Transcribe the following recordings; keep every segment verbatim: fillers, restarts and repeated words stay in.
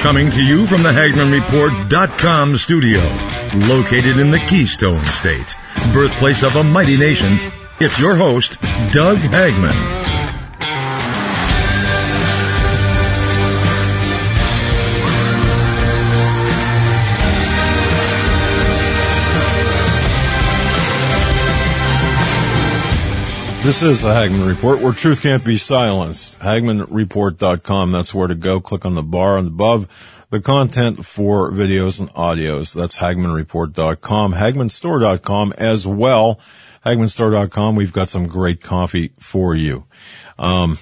Coming to you from the Hagman Report dot com studio, located in the Keystone State, birthplace of a mighty nation, it's your host, Doug Hagman. This is the Hagman Report, where truth can't be silenced. Hagman Report dot com, that's where to go. Click on the bar and above the content for videos and audios. That's Hagman Report dot com. Hagman Store dot com as well. Hagman Store dot com, we've got some great coffee for you. Um,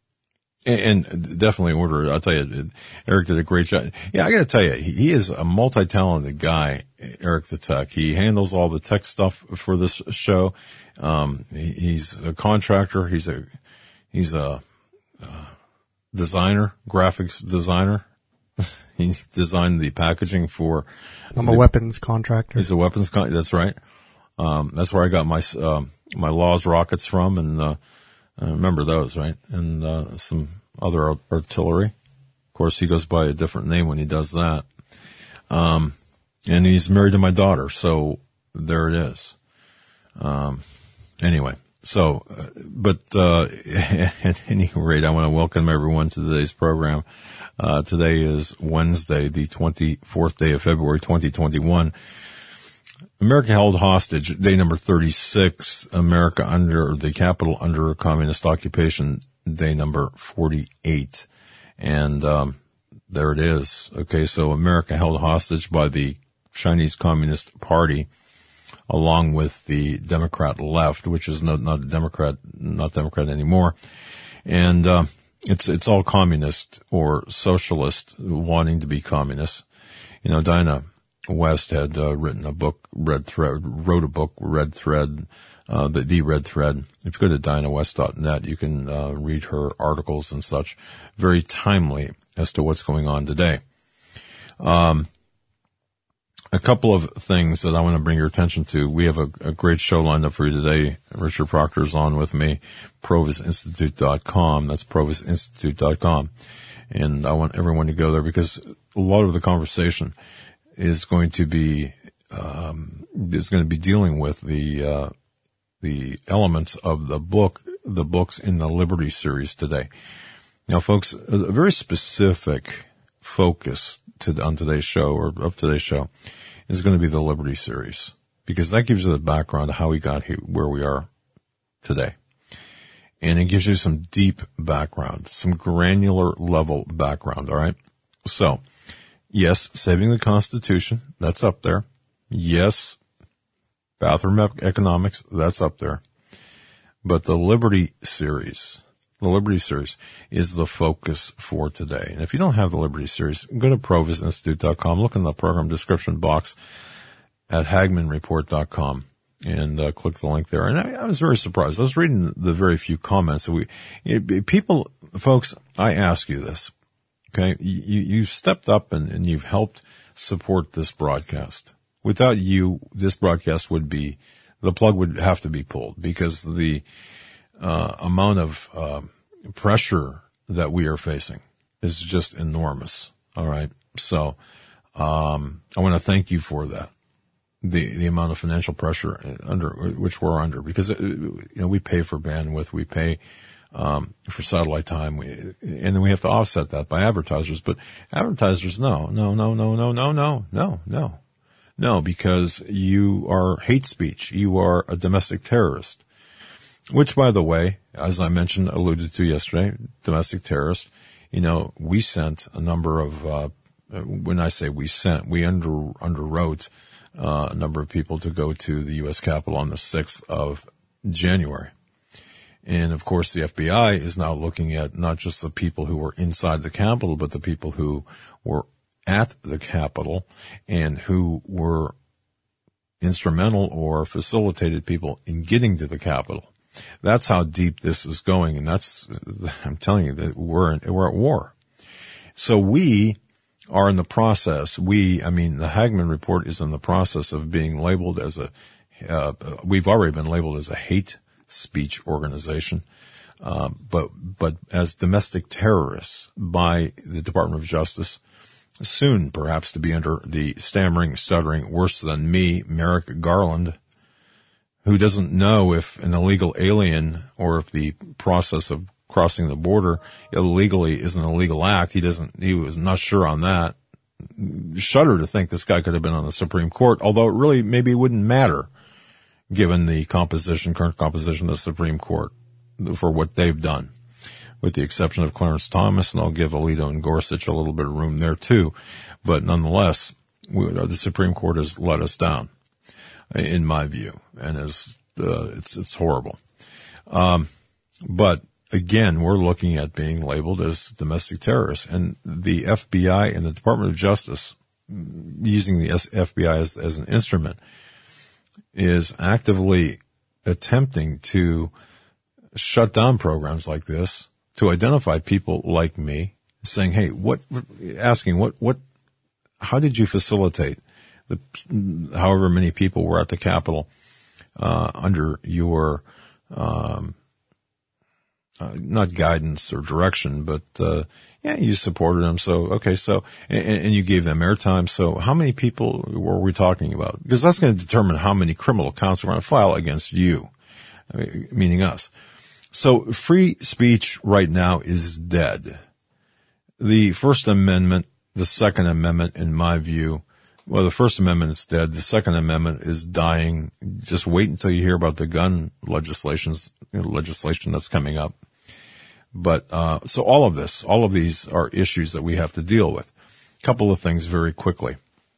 and, and definitely order it. I'll tell you, Eric did a great job. Yeah, I gotta tell you, he, he is a multi-talented guy, Eric the Tech. He handles all the tech stuff for this show. Um, he, he's a contractor. He's a, he's a, uh, designer, graphics designer. He designed the packaging for. I'm a the, weapons contractor. He's a weapons con, that's right. Um, that's where I got my, um, my Laws rockets from, and, uh, I remember those, right? And, uh, some other artillery. Of course, he goes by a different name when he does that. Um, and he's married to my daughter, so there it is. Um, Anyway, so, uh, but, uh, at any rate, I want to welcome everyone to today's program. Uh, today is Wednesday, the twenty-fourth day of February, twenty twenty-one. America held hostage, day number thirty-six. America under the capital under communist occupation, day number forty-eight. And, um, there it is. Okay. So America held hostage by the Chinese Communist Party, along with the Democrat left, which is not, not a Democrat, not Democrat anymore. And, uh, it's, it's all communist or socialist wanting to be communist. You know, Dinah West had, uh, written a book, Red Thread, wrote a book, Red Thread, uh, the, the Red Thread. If you go to dinah west dot net, you can, uh, read her articles and such, very timely as to what's going on today. Um, A couple of things that I want to bring your attention to. We have a, a great show lined up for you today. Richard Proctor is on with me, Provis Institute dot com. That's Provis Institute dot com. And I want everyone to go there because a lot of the conversation is going to be, um, is going to be dealing with the, uh, the elements of the book, the books in the Liberty series today. Now, folks, a very specific focus to, on today's show, or of today's show, is going to be the Liberty series, because that gives you the background of how we got here, where we are today. And it gives you some deep background, some granular level background, all right? So, yes, saving the Constitution, that's up there. Yes, bathroom economics, that's up there. But the Liberty series, the Liberty series is the focus for today. And if you don't have the Liberty series, go to Provis Institute dot com, look in the program description box at Hagman Report dot com, and uh, click the link there. And I, I was very surprised. I was reading the very few comments that we, it, people, folks, I ask you this, okay? You, you stepped up and, and you've helped support this broadcast. Without you, this broadcast would be, the plug would have to be pulled, because the, Uh, amount of, uh, pressure that we are facing is just enormous. All right. So, um, I want to thank you for that. The, the amount of financial pressure under, which we're under, because, you know, we pay for bandwidth, we pay, um, for satellite time, we, and then we have to offset that by advertisers. But advertisers, no, no, no, no, no, no, no, no, no, no, because you are hate speech. You are a domestic terrorist. Which, by the way, as I mentioned, alluded to yesterday, domestic terrorists, you know, we sent a number of, uh, when I say we sent, we under, underwrote, uh, a number of people to go to the U S Capitol on the sixth of January. And of course, the F B I is now looking at not just the people who were inside the Capitol, but the people who were at the Capitol and who were instrumental or facilitated people in getting to the Capitol. That's how deep this is going, and that's, I'm telling you that we're in, we're at war. So we are in the process, we, I mean, the Hagman Report is in the process of being labeled as a, uh, we've already been labeled as a hate speech organization, uh, but, but as domestic terrorists by the Department of Justice soon perhaps to be under the stammering, stuttering, worse than me, Merrick Garland, who doesn't know if an illegal alien or if the process of crossing the border illegally is an illegal act. He doesn't, he was not sure on that. Shudder to think this guy could have been on the Supreme Court, although it really maybe wouldn't matter given the composition, current composition of the Supreme Court for what they've done, with the exception of Clarence Thomas, and I'll give Alito and Gorsuch a little bit of room there too. But nonetheless, we, the Supreme Court has let us down, in my view, and is uh, it's it's horrible. Um, but again, we're looking at being labeled as domestic terrorists, and the F B I and the Department of Justice, using the F B I as, as an instrument, is actively attempting to shut down programs like this, to identify people like me, saying, "Hey, what?" Asking, "What? What? How did you facilitate the however many people were at the Capitol uh, under your um, uh, not guidance or direction, but uh, yeah, you supported them. So okay, so and, and you gave them airtime. So how many people were we talking about? Because that's going to determine how many criminal counts we're going to file against you, I mean, meaning us." So free speech right now is dead. The First Amendment, the Second Amendment, in my view, well, the First Amendment is dead. The Second Amendment is dying. Just wait until you hear about the gun legislations, you know, legislation that's coming up. But, uh, so all of this, all of these are issues that we have to deal with. A couple of things very quickly.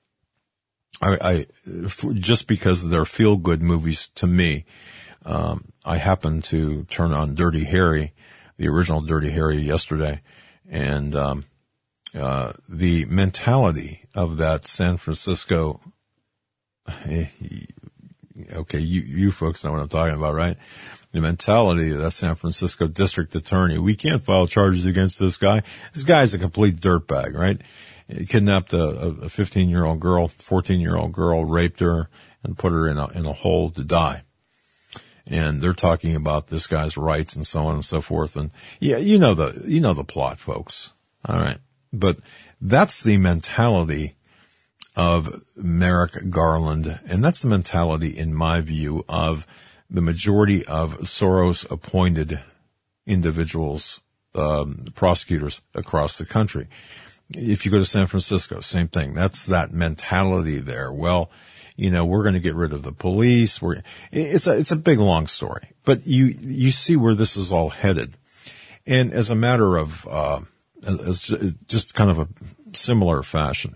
I, I, just because they're feel-good movies to me, um, I happened to turn on Dirty Harry, the original Dirty Harry, yesterday, and um, uh, the mentality of that San Francisco. Okay, you you folks know what I'm talking about, right? The mentality of that San Francisco district attorney. We can't file charges against this guy. This guy's a complete dirtbag, right? He kidnapped a, a fifteen-year-old girl, fourteen-year-old girl, raped her, and put her in a in a hole to die. And they're talking about this guy's rights and so on and so forth. And yeah, you know the, you know the plot, folks. All right. But that's the mentality of Merrick Garland. And that's the mentality, in my view, of the majority of Soros appointed individuals, um, prosecutors across the country. If you go to San Francisco, same thing. That's that mentality there. Well, you know, we're going to get rid of the police. We're, it's a, it's a big, long story, but you, you see where this is all headed. And as a matter of, uh, as just kind of a similar fashion,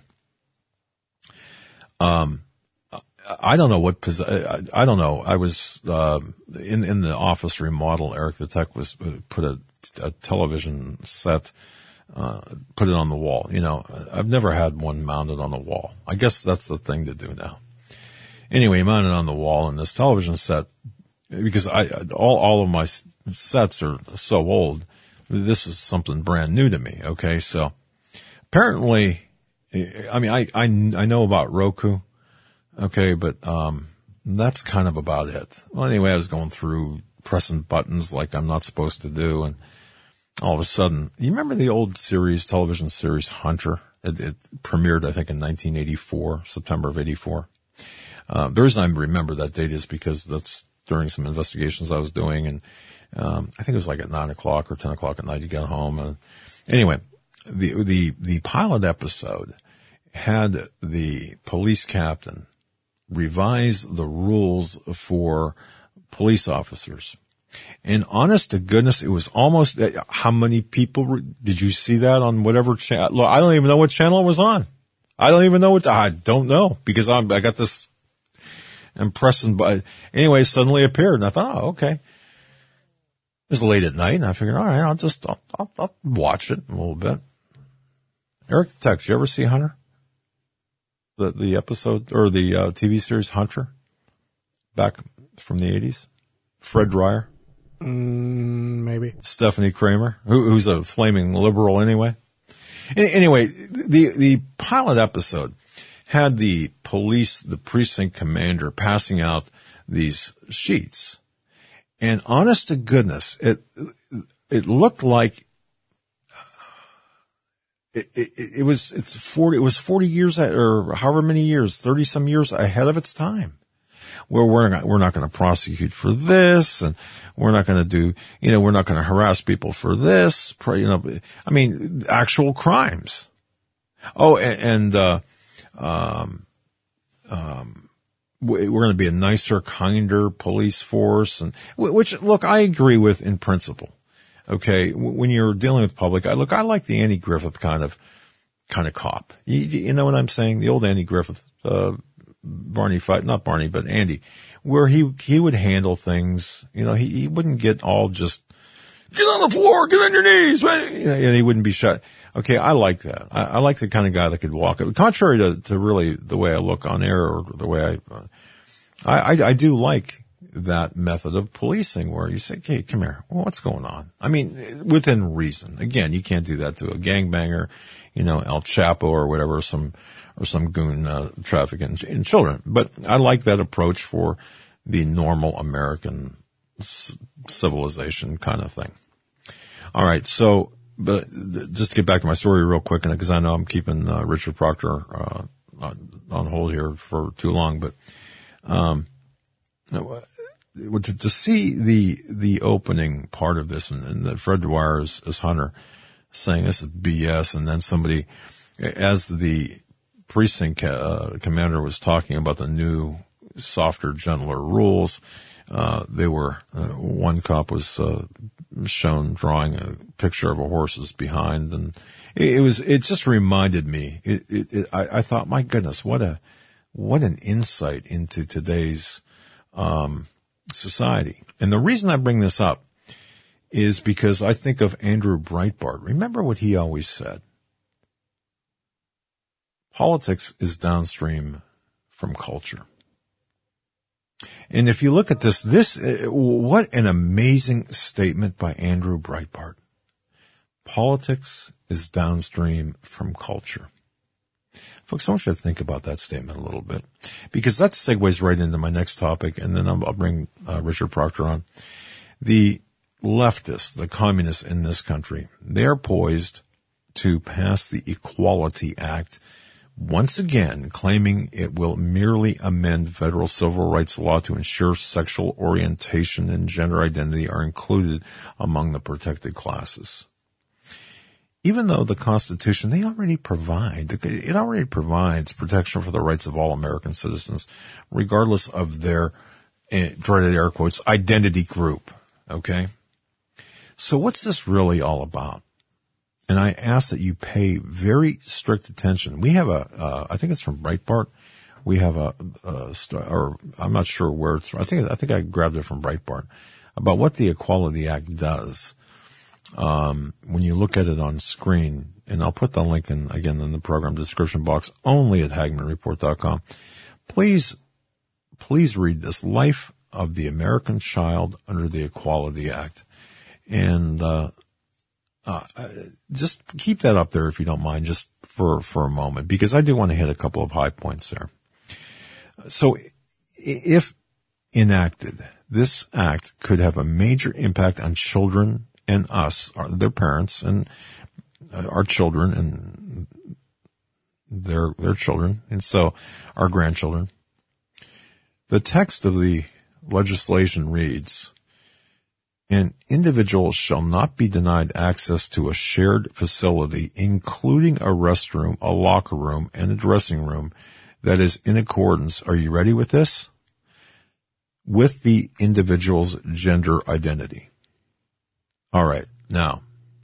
um, I don't know what, I don't know. I was, uh, in, in the office remodel. Eric the Tech was, put a, a television set, uh, put it on the wall. You know, I've never had one mounted on the wall. I guess that's the thing to do now. Anyway, mounted on the wall in this television set, because I, all, all of my sets are so old. This is something brand new to me. Okay. So apparently, I mean, I, I, I know about Roku. Okay. But, um, that's kind of about it. Well, anyway, I was going through pressing buttons like I'm not supposed to do. And all of a sudden, you remember the old series, television series Hunter? It, it premiered, I think, in nineteen eighty-four, September of eighty-four. Uh, the reason I remember that date is because that's during some investigations I was doing, and um, I think it was like at nine o'clock or ten o'clock at night you get home. And anyway, the the the pilot episode had the police captain revise the rules for police officers. And honest to goodness, it was almost, how many people, re, did you see that on whatever channel? I don't even know what channel it was on. I don't even know what, I don't know, because I'm, I got this impressing, but anyway, it suddenly appeared, and I thought, oh, okay. It was late at night, and I figured, all right, I'll just, I'll, I'll, I'll watch it a little bit. Eric the Tech, you ever see Hunter? The, the episode, or the uh, T V series Hunter? Back from the eighties? Fred Dryer? Mm, maybe. Stephanie Kramer, who, who's a flaming liberal anyway. Anyway, the, the pilot episode had the police, the precinct commander passing out these sheets. And honest to goodness, it, it looked like, it, it, it was, it's forty, it was forty years or however many years, thirty some years ahead of its time. Where we're not, we're not going to prosecute for this, and we're not going to do, you know, we're not going to harass people for this, you know, I mean, actual crimes. Oh, and, and uh, um, um, we're going to be a nicer, kinder police force, and which, look, I agree with in principle. Okay, when you're dealing with public, I look, I like the Andy Griffith kind of, kind of cop. You, you know what I'm saying? The old Andy Griffith, uh, Barney fight, not Barney, but Andy, where he, he would handle things, you know, he, he wouldn't get all just, get on the floor, get on your knees, you know, and he wouldn't be shot. Okay, I like that. I, I like the kind of guy that could walk it. Contrary to, to really the way I look on air or the way I, uh, I, I, I do like that method of policing where you say, okay, come here. Well, what's going on? I mean, within reason. Again, you can't do that to a gangbanger, you know, El Chapo or whatever, some, or some goon, uh, trafficking in children. But I like that approach for the normal American c- civilization kind of thing. All right. So, but th- just to get back to my story real quick, and because I know I'm keeping, uh, Richard Proctor, uh, on, on hold here for too long, but, um, to, to see the, the opening part of this and, and that Fred Dwyer is, is Hunter saying this is B S, and then somebody, as the precinct uh, commander was talking about the new, softer, gentler rules, uh, they were, uh, one cop was, uh, shown drawing a picture of a horse's behind, and it, it was, it just reminded me, it, it, it I, I thought, my goodness, what a, what an insight into today's, um, society. And the reason I bring this up is because I think of Andrew Breitbart. Remember what he always said? Politics is downstream from culture. And if you look at this, this, uh, what an amazing statement by Andrew Breitbart. Politics is downstream from culture. Folks, I want you to think about that statement a little bit, because that segues right into my next topic, and then I'll, I'll bring uh, Richard Proctor on. The leftists, the communists in this country, they're poised to pass the Equality Act, once again claiming it will merely amend federal civil rights law to ensure sexual orientation and gender identity are included among the protected classes. Even though the Constitution, they already provide, it already provides protection for the rights of all American citizens, regardless of their, uh, dreaded air quotes, identity group. Okay? So what's this really all about? And I ask that you pay very strict attention. We have a, uh, I think it's from Breitbart. We have a, a, or I'm not sure where it's from. I think, I think I grabbed it from Breitbart about what the Equality Act does. Um, when you look at it on screen, and I'll put the link in again in the program description box only at Hagmann Report dot com. Please, please read this, Life of the American Child under the Equality Act. And, uh, uh, just keep that up there if you don't mind, just for, for a moment, because I do want to hit a couple of high points there. So if enacted, this act could have a major impact on children and us, our, their parents, and uh, our children, and their their children, and so our grandchildren. The text of the legislation reads, an individual shall not be denied access to a shared facility, including a restroom, a locker room, and a dressing room that is in accordance, are you ready with this? With the individual's gender identity. All right. Now,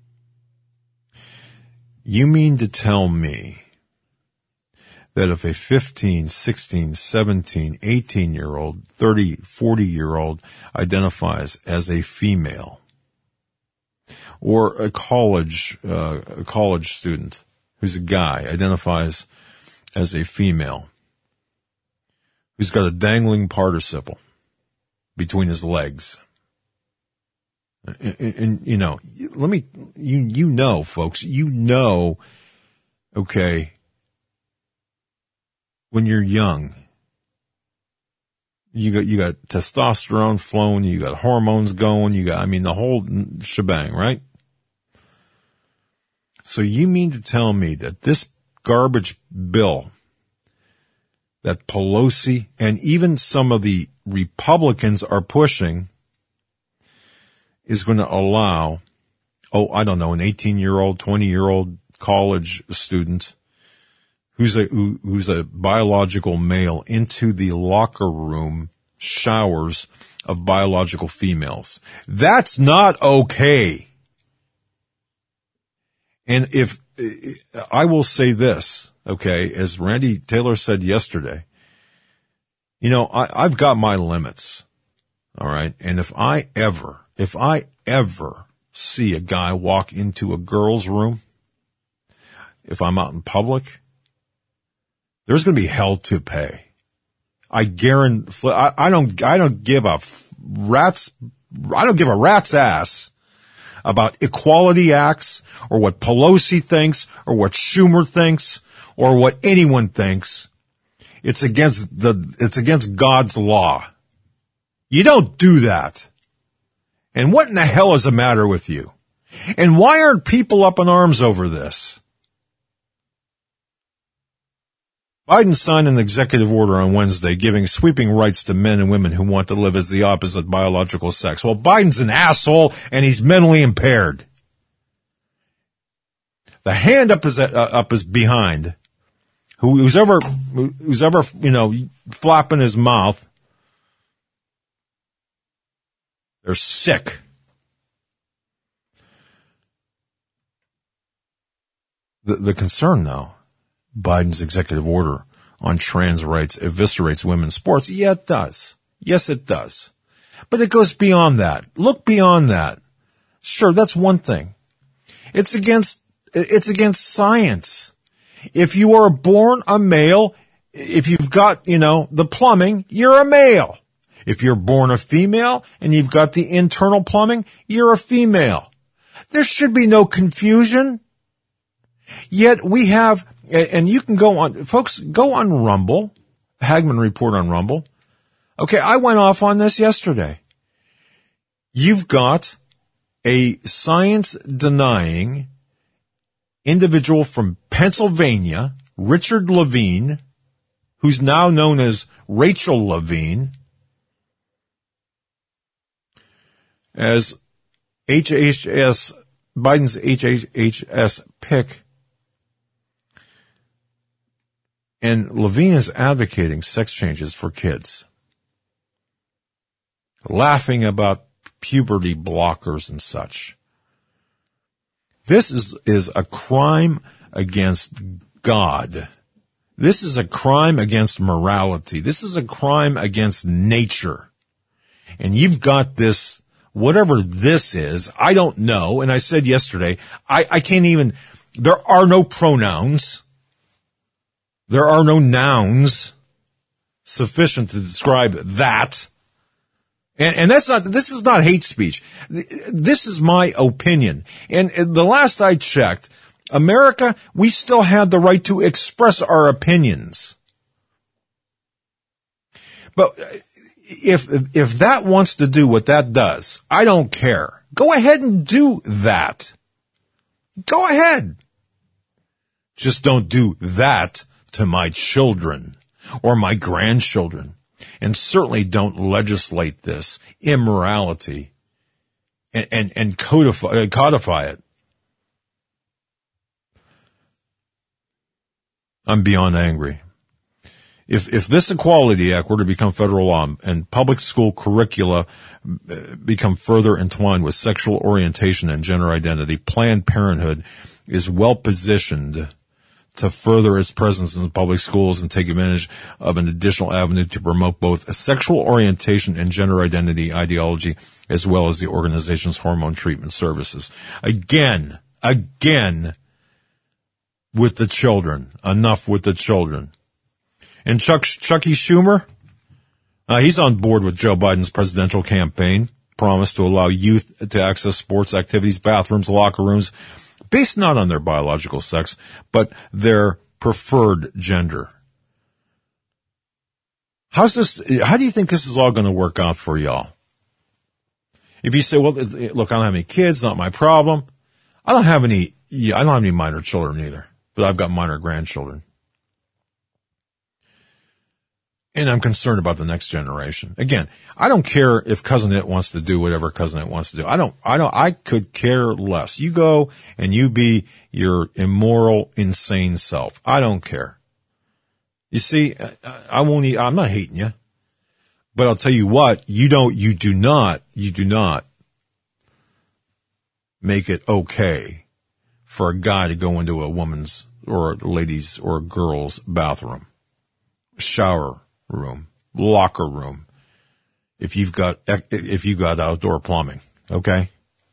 you mean to tell me that if a fifteen, sixteen, seventeen, eighteen year old, thirty, forty year old identifies as a female, or a college, uh, a college student who's a guy identifies as a female, who's got a dangling participle between his legs, And, and, and, you know, let me, you, you know, folks, you know, okay, when you're young, you got, you got testosterone flowing, you got hormones going, you got, I mean, the whole shebang, right? So you mean to tell me that this garbage bill that Pelosi and even some of the Republicans are pushing is going to allow, oh, I don't know, an eighteen-year-old, twenty-year-old college student who's a who, who's a biological male into the locker room showers of biological females. That's not okay. And if I will say this, okay, as Randy Taylor said yesterday, you know, I, I've got my limits. All right. And if I ever, if I ever see a guy walk into a girl's room, if I'm out in public, there's going to be hell to pay. I guarantee, I, I don't, I don't give a rat's, I don't give a rat's ass about equality acts or what Pelosi thinks or what Schumer thinks or what anyone thinks. It's against the, it's against God's law. You don't do that. And what in the hell is the matter with you? And why aren't people up in arms over this? Biden signed an executive order on Wednesday giving sweeping rights to men and women who want to live as the opposite biological sex. Well, Biden's an asshole and he's mentally impaired. The hand up his, uh, up his behind, who, who's ever, who's ever, you know, flapping his mouth, they're sick. The, the concern, though, Biden's executive order on trans rights eviscerates women's sports. Yeah, it does. Yes, it does. But it goes beyond that. Look beyond that. Sure, that's one thing. It's against, it's against science. If you are born a male, if you've got, you know, the plumbing, you're a male. If you're born a female and you've got the internal plumbing, you're a female. There should be no confusion. Yet we have, and you can go on, folks, go on Rumble, Hagman Report on Rumble. Okay, I went off on this yesterday. You've got a science-denying individual from Pennsylvania, Richard Levine, who's now known as Rachel Levine, as H H S, Biden's H H S pick. And Levine is advocating sex changes for kids, laughing about puberty blockers and such. This is, is a crime against God. This is a crime against morality. This is a crime against nature. And you've got this, whatever this is, I don't know. And I said yesterday, I, I can't even, there are no pronouns. There are no nouns sufficient to describe that. And, and that's not, this is not hate speech. This is my opinion. And the last I checked, America, we still had the right to express our opinions. But if, if that wants to do what that does, I don't care. Go ahead and do that. Go ahead. Just don't do that to my children or my grandchildren. And certainly don't legislate this immorality and, and, and codify, codify it. I'm beyond angry. If, if this Equality Act were to become federal law and public school curricula become further entwined with sexual orientation and gender identity, Planned Parenthood is well positioned to further its presence in the public schools and take advantage of an additional avenue to promote both a sexual orientation and gender identity ideology, as well as the organization's hormone treatment services. Again, again, with the children. Enough with the children. And Chuck, Chucky Schumer, uh, he's on board with Joe Biden's presidential campaign, promise to allow youth to access sports activities, bathrooms, locker rooms, based not on their biological sex, but their preferred gender. How's this, how do you think this is all going to work out for y'all? If you say, well, look, I don't have any kids, not my problem. I don't have any, yeah, I don't have any minor children either, but I've got minor grandchildren. And I'm concerned about the next generation. Again, I don't care if Cousin It wants to do whatever Cousin It wants to do. I don't, I don't, I could care less. You go and you be your immoral, insane self. I don't care. You see, I won't, I'm not hating you, but I'll tell you what, you don't, you do not, you do not make it okay for a guy to go into a woman's or a lady's or a girl's bathroom, shower room, locker room, if you've got, if you got outdoor plumbing, okay?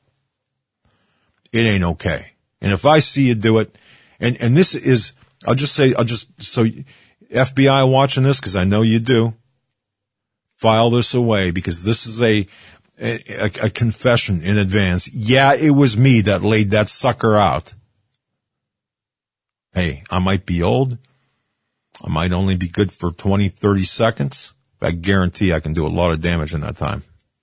It ain't okay. And if I see you do it, and, and this is, I'll just say, I'll just, so F B I watching this, cause I know you do, file this away because this is a, a, a confession in advance. Yeah, it was me that laid that sucker out. Hey, I might be old. I might only be good for twenty, thirty seconds, but I guarantee I can do a lot of damage in that time.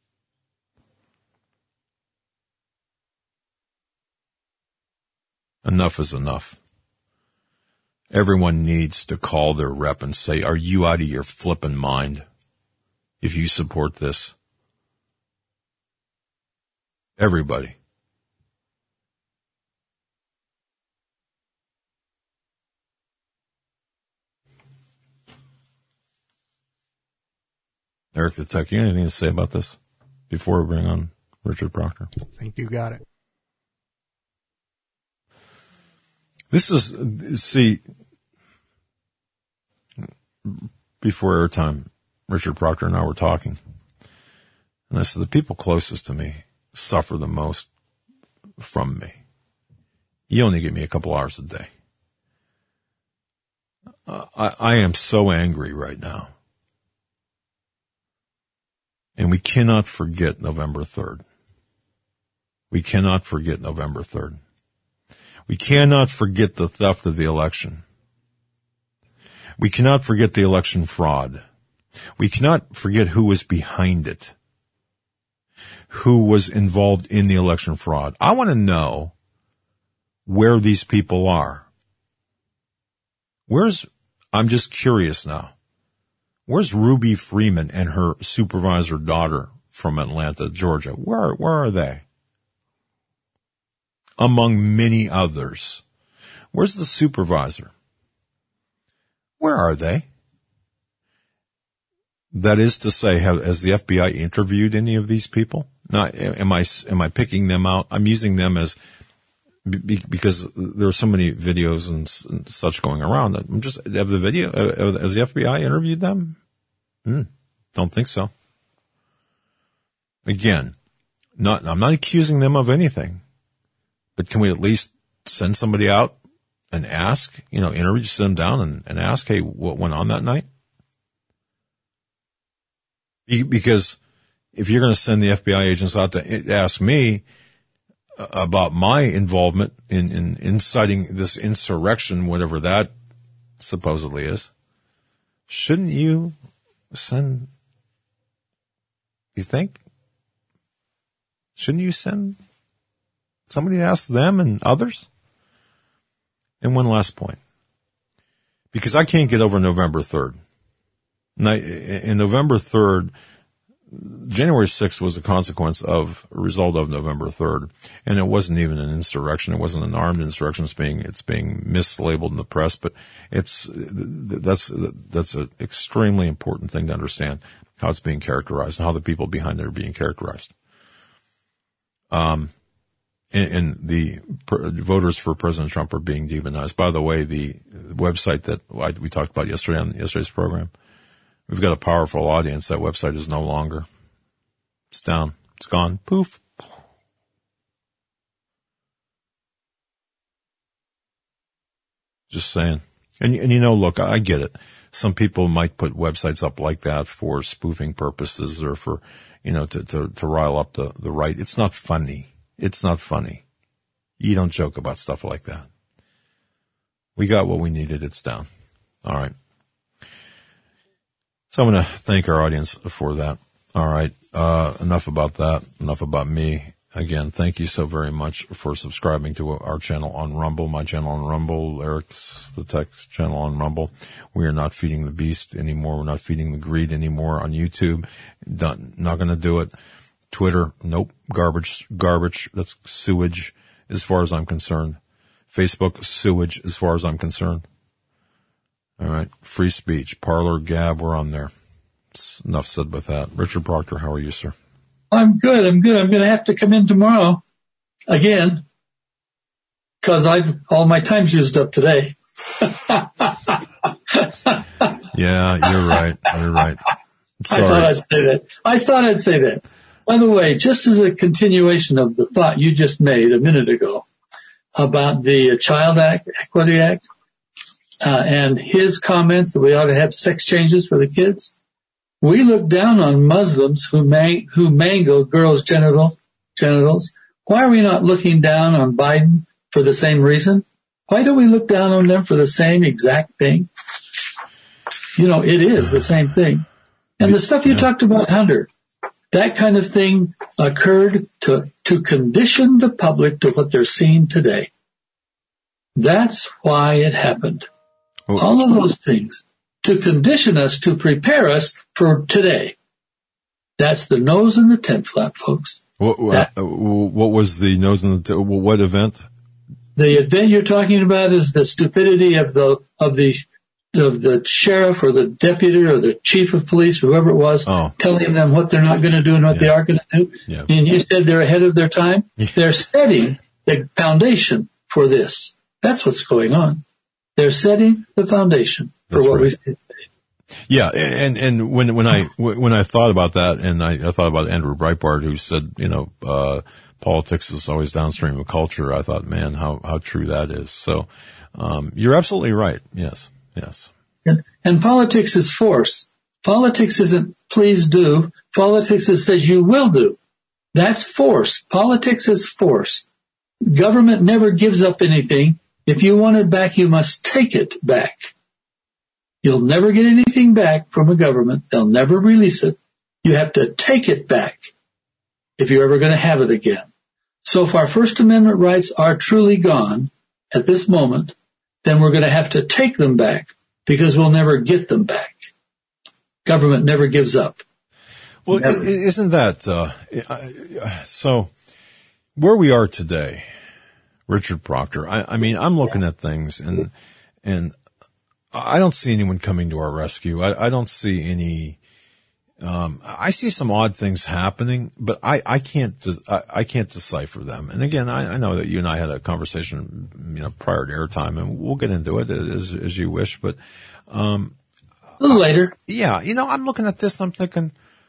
Enough is enough. Everyone needs to call their rep and say, are you out of your flippin' mind if you support this? Everybody. Eric the Tech, you have anything to say about this before we bring on Richard Proctor? I think you got it. This is, see, before airtime, Richard Proctor and I were talking, and I said the people closest to me suffer the most from me. You only give me a couple hours a day. Uh, I, I am so angry right now. And we cannot forget November third. We cannot forget November third. We cannot forget the theft of the election. We cannot forget the election fraud. We cannot forget who was behind it, who was involved in the election fraud. I want to know where these people are. Where's, I'm just curious now. Where's Ruby Freeman and her supervisor daughter from Atlanta, Georgia? Where, where are they? Among many others. Where's the supervisor? Where are they? That is to say, have, has the F B I interviewed any of these people? Now, am I, am I picking them out? I'm using them as, be, because there are so many videos and, and such going around. I'm just, have the video, uh, has the F B I interviewed them? Hmm. Don't think so. Again, not, I'm not accusing them of anything, but can we at least send somebody out and ask, you know, interview, sit them down and, and ask, hey, what went on that night? Because if you're going to send the F B I agents out to ask me about my involvement in, in inciting this insurrection, whatever that supposedly is, shouldn't you send, you think? Shouldn't you send somebody to ask them and others? And one last point. Because I can't get over November third. In November third, January sixth was a consequence of, a result of November third. And it wasn't even an insurrection. It wasn't an armed insurrection. It's being, it's being mislabeled in the press, but it's, that's, that's an extremely important thing to understand, how it's being characterized and how the people behind it are being characterized. Um, and, and the pr- voters for President Trump are being demonized. By the way, the website that I, we talked about yesterday on yesterday's program, we've got a powerful audience. That website is no longer. It's down. It's gone. Poof. Just saying. And, and you know, look, I get it. Some people might put websites up like that for spoofing purposes or for, you know, to, to, to rile up the, the right. It's not funny. It's not funny. You don't joke about stuff like that. We got what we needed. It's down. All right. So I'm going to thank our audience for that. All right. Uh, enough about that. Enough about me. again, thank you so very much for subscribing to our channel on Rumble, my channel on Rumble, Eric's the Text channel on Rumble. We are not feeding the beast anymore. We're not feeding the greed anymore on YouTube. Done, not going to do it. Twitter, nope. Garbage, garbage. That's sewage as far as I'm concerned. Facebook, sewage as far as I'm concerned. All right. Free speech. Parler, Gab, we're on there. It's enough said with that. Richard Proctor, how are you, sir? I'm good. I'm good. I'm going to have to come in tomorrow again because I've all my time's used up today. Yeah, you're right. You're right. Sorry. I thought I'd say that. I thought I'd say that. By the way, just as a continuation of the thought you just made a minute ago about the Child Act, Equity Act, uh, and his comments that we ought to have sex changes for the kids. We look down on Muslims who mang- who mangle girls' genital genitals. Why are we not looking down on Biden for the same reason? Why do we look down on them for the same exact thing? You know, it is the same thing. And the stuff you talked about, Hunter, that kind of thing occurred to, to condition the public to what they're seeing today. That's why it happened. Well, all of those things to condition us, to prepare us for today. That's the nose in the tent flap, folks. What, that, what was the nose in the tent? What event? The event you're talking about is the stupidity of the of the of the sheriff or the deputy or the chief of police, whoever it was, oh. telling them what they're not going to do and what yeah. they are going to do. Yeah. And you said they're ahead of their time. Yeah. They're setting the foundation for this. That's what's going on. They're setting the foundation for That's what right. we see. Yeah, and and when when I when I thought about that, and I, I thought about Andrew Breitbart, who said, you know, uh politics is always downstream of culture. I thought, man, how how true that is. So, um you're absolutely right. Yes, yes. And, and politics is force. Politics isn't please do. Politics is says you will do. That's force. Politics is force. Government never gives up anything. If you want it back, you must take it back. You'll never get anything back from a government. They'll never release it. You have to take it back if you're ever going to have it again. So if our First Amendment rights are truly gone at this moment, then we're going to have to take them back because we'll never get them back. Government never gives up. Well, never. Isn't that, uh, so where we are today, Richard Proctor, I, I mean, I'm looking at things and, and I don't see anyone coming to our rescue. I, I don't see any, um, I see some odd things happening, but I, I can't, I, I can't decipher them. And again, I, I know that you and I had a conversation, you know, prior to airtime, and we'll get into it as, as you wish, but, um, a little later. Uh, yeah. You know, I'm looking at this and I'm thinking,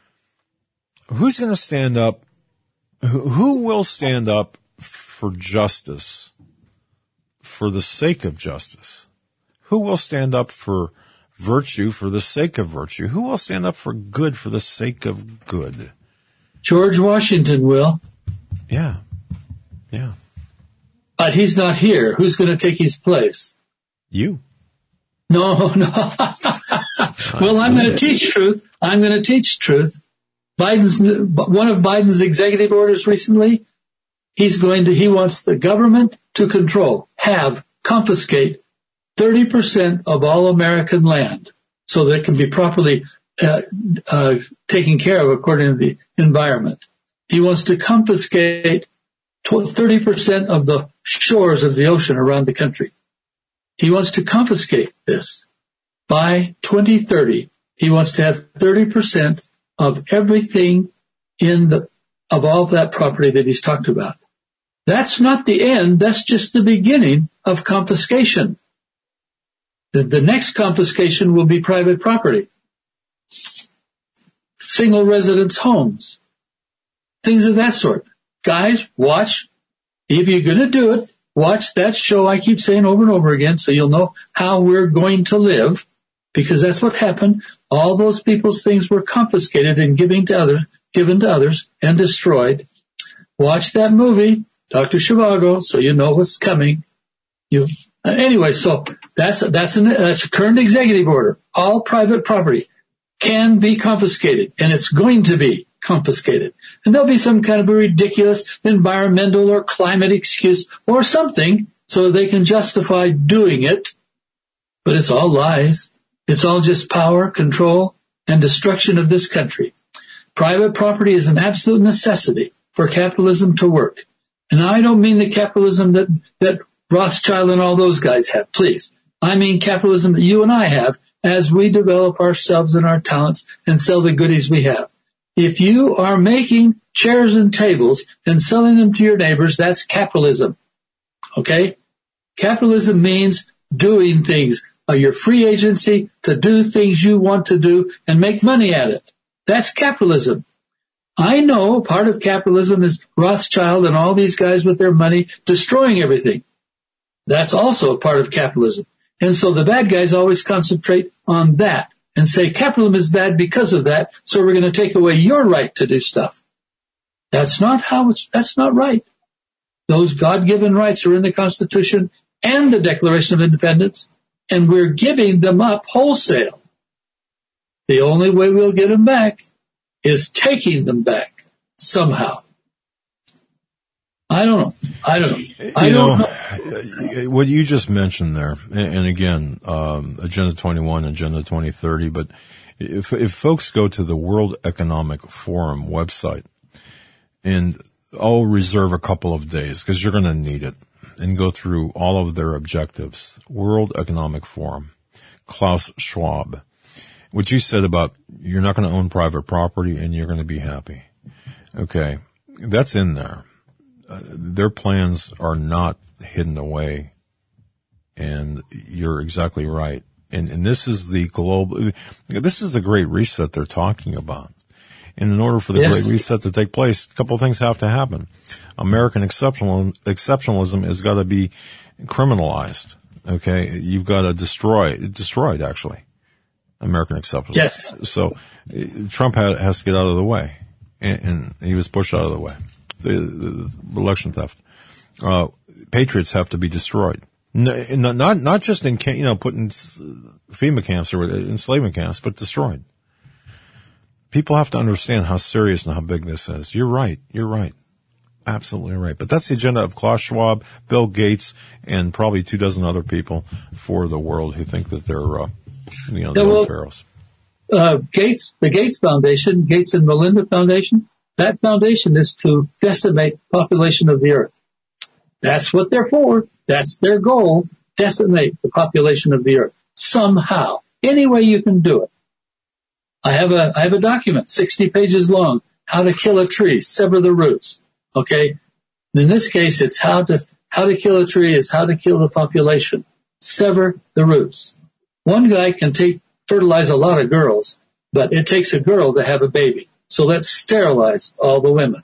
who's going to stand up? Who, who will stand up for justice, for the sake of justice? Who will stand up for virtue for the sake of virtue? Who will stand up for good for the sake of good? George Washington will. Yeah. Yeah. But he's not here. Who's going to take his place? You. No, no. Well, I'm going to teach truth. I'm going to teach truth. Biden's, one of Biden's executive orders recently, he's going to, he wants the government to control, have, confiscate thirty percent of all American land so that it can be properly uh, uh, taken care of according to the environment. He wants to confiscate thirty percent of the shores of the ocean around the country. He wants to confiscate this. By twenty thirty, he wants to have thirty percent of everything in the, of all that property that he's talked about. That's not the end. That's just the beginning of confiscation. The, the next confiscation will be private property, single residence homes, things of that sort. Guys, watch. If you're going to do it, watch that show I keep saying over and over again so you'll know how we're going to live, because that's what happened. All those people's things were confiscated and given to others, given to others and destroyed. Watch that movie, Doctor Zhivago, so you know what's coming. You uh, anyway, so that's that's an that's a current executive order. All private property can be confiscated, and it's going to be confiscated. And there'll be some kind of a ridiculous environmental or climate excuse or something so they can justify doing it. But it's all lies. It's all just power, control, and destruction of this country. Private property is an absolute necessity for capitalism to work. And I don't mean the capitalism that, that Rothschild and all those guys have, please. I mean capitalism that you and I have as we develop ourselves and our talents and sell the goodies we have. If you are making chairs and tables and selling them to your neighbors, that's capitalism. Okay? Capitalism means doing things. Uh, your free agency to do things you want to do and make money at it. That's capitalism. I know part of capitalism is Rothschild and all these guys with their money destroying everything. That's also a part of capitalism. And so the bad guys always concentrate on that and say capitalism is bad because of that, so we're going to take away your right to do stuff. That's not how it's, that's not right. Those God-given rights are in the Constitution and the Declaration of Independence, and we're giving them up wholesale. The only way we'll get them back is taking them back somehow. I don't know. I don't know. I you don't know, know. What you just mentioned there, and, and again, um, Agenda twenty-one, Agenda twenty thirty, but if, if folks go to the World Economic Forum website, and I'll reserve a couple of days because you're going to need it, and go through all of their objectives. World Economic Forum, Klaus Schwab. What you said about you're not going to own private property and you're going to be happy. Okay, that's in there. Uh, their plans are not hidden away, and you're exactly right. And, and this is the global, this is the Great Reset they're talking about. And in order for the Yes. Great Reset to take place, a couple of things have to happen. American exceptional, exceptionalism has got to be criminalized. Okay, you've got to destroy, destroyed actually, American exceptionalism. Yes. So uh, Trump ha- has to get out of the way, and, and he was pushed out of the way. The, the, the election theft. Uh, patriots have to be destroyed. No, not not just in you know put in FEMA camps or enslavement camps, but destroyed. People have to understand how serious and how big this is. You're right. You're right. Absolutely right. But that's the agenda of Klaus Schwab, Bill Gates, and probably two dozen other people for the world who think that they're, uh, you know, Yeah, the well, pharaohs. Uh, Gates, the Gates Foundation, Gates and Melinda Foundation, that foundation is to decimate the population of the earth. That's what they're for. That's their goal. Decimate the population of the earth somehow, any way you can do it. I have a, I have a document, sixty pages long, how to kill a tree, sever the roots. Okay. In this case, it's how to, how to kill a tree is how to kill the population. Sever the roots. One guy can take, fertilize a lot of girls, but it takes a girl to have a baby. So let's sterilize all the women.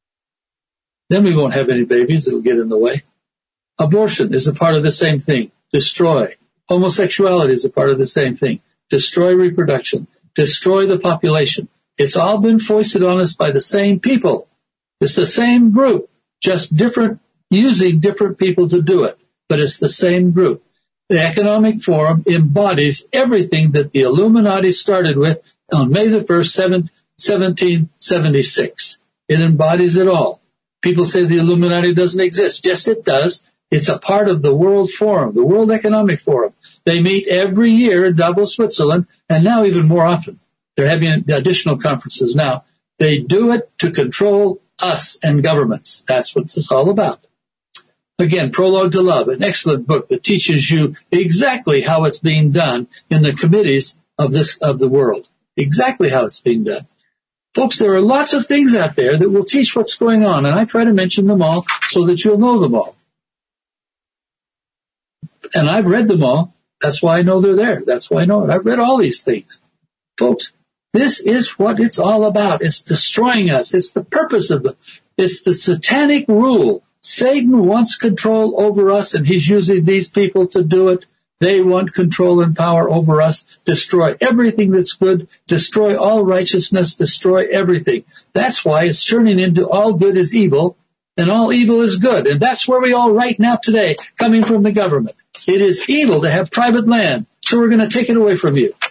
Then we won't have any babies. It'll get in the way. Abortion is a part of the same thing. Destroy. Homosexuality is a part of the same thing. Destroy reproduction. Destroy the population. It's all been foisted on us by the same people. It's the same group, just different, using different people to do it. But it's the same group. The Economic Forum embodies everything that the Illuminati started with on May the first, seventeen seventy-six. It embodies it all. People say the Illuminati doesn't exist. Yes, it does. It's a part of the World Forum, the World Economic Forum. They meet every year in Davos, Switzerland, and now even more often. They're having additional conferences now. They do it to control us and governments. That's what it's all about. Again, Prologue to Love, an excellent book that teaches you exactly how it's being done in the committees of this, of the world. Exactly how it's being done. Folks, there are lots of things out there that will teach what's going on, and I try to mention them all so that you'll know them all. And I've read them all. That's why I know they're there. That's why I know it. I've read all these things. Folks, this is what it's all about. It's destroying us. It's the purpose of it. It's the satanic rule. Satan wants control over us, and he's using these people to do it. They want control and power over us, destroy everything that's good, destroy all righteousness, destroy everything. That's why it's turning into all good is evil, and all evil is good. And that's where we are right now today, coming from the government. It is evil to have private land, so we're going to take it away from you.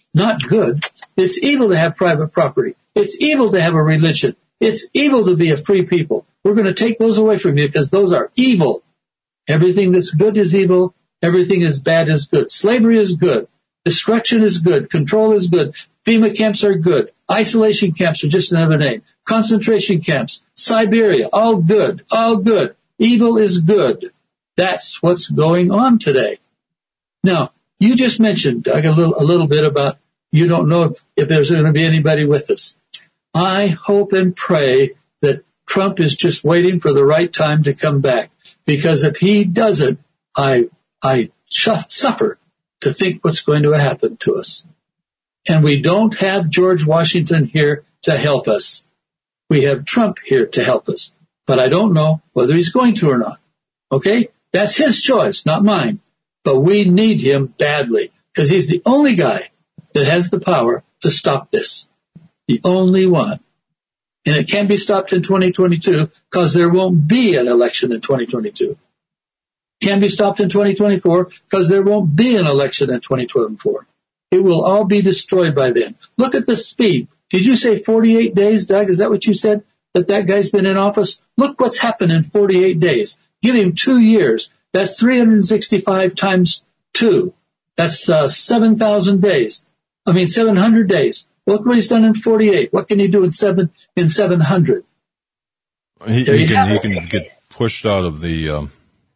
not good. It's evil to have private property. It's evil to have a religion. It's evil to be a free people. We're going to take those away from you because those are evil. Everything that's good is evil. Everything is bad is good. Slavery is good. Destruction is good. Control is good. FEMA camps are good. Isolation camps are just another name. Concentration camps. Siberia. All good. All good. Evil is good. That's what's going on today. Now, you just mentioned, Doug, a little, a little bit about you don't know if, if there's going to be anybody with us. I hope and pray that Trump is just waiting for the right time to come back. Because if he doesn't, I, I suffer to think what's going to happen to us. And we don't have George Washington here to help us. We have Trump here to help us. But I don't know whether he's going to or not. Okay? That's his choice, not mine. But we need him badly because he's the only guy that has the power to stop this. The only one. And it can't be stopped in twenty twenty-two because there won't be an election in twenty twenty-two. Can't be stopped in twenty twenty-four because there won't be an election in twenty twenty-four. It will all be destroyed by then. Look at the speed. Did you say forty-eight days, Doug? Is that what you said? That that guy's been in office? Look what's happened in forty-eight days. Give him two years. That's three hundred sixty-five times two. That's uh, seven thousand days. I mean, seven hundred days. Look what he's done in forty-eight. What can he do in seven in seven hundred? He, he can he can get pushed out of the um,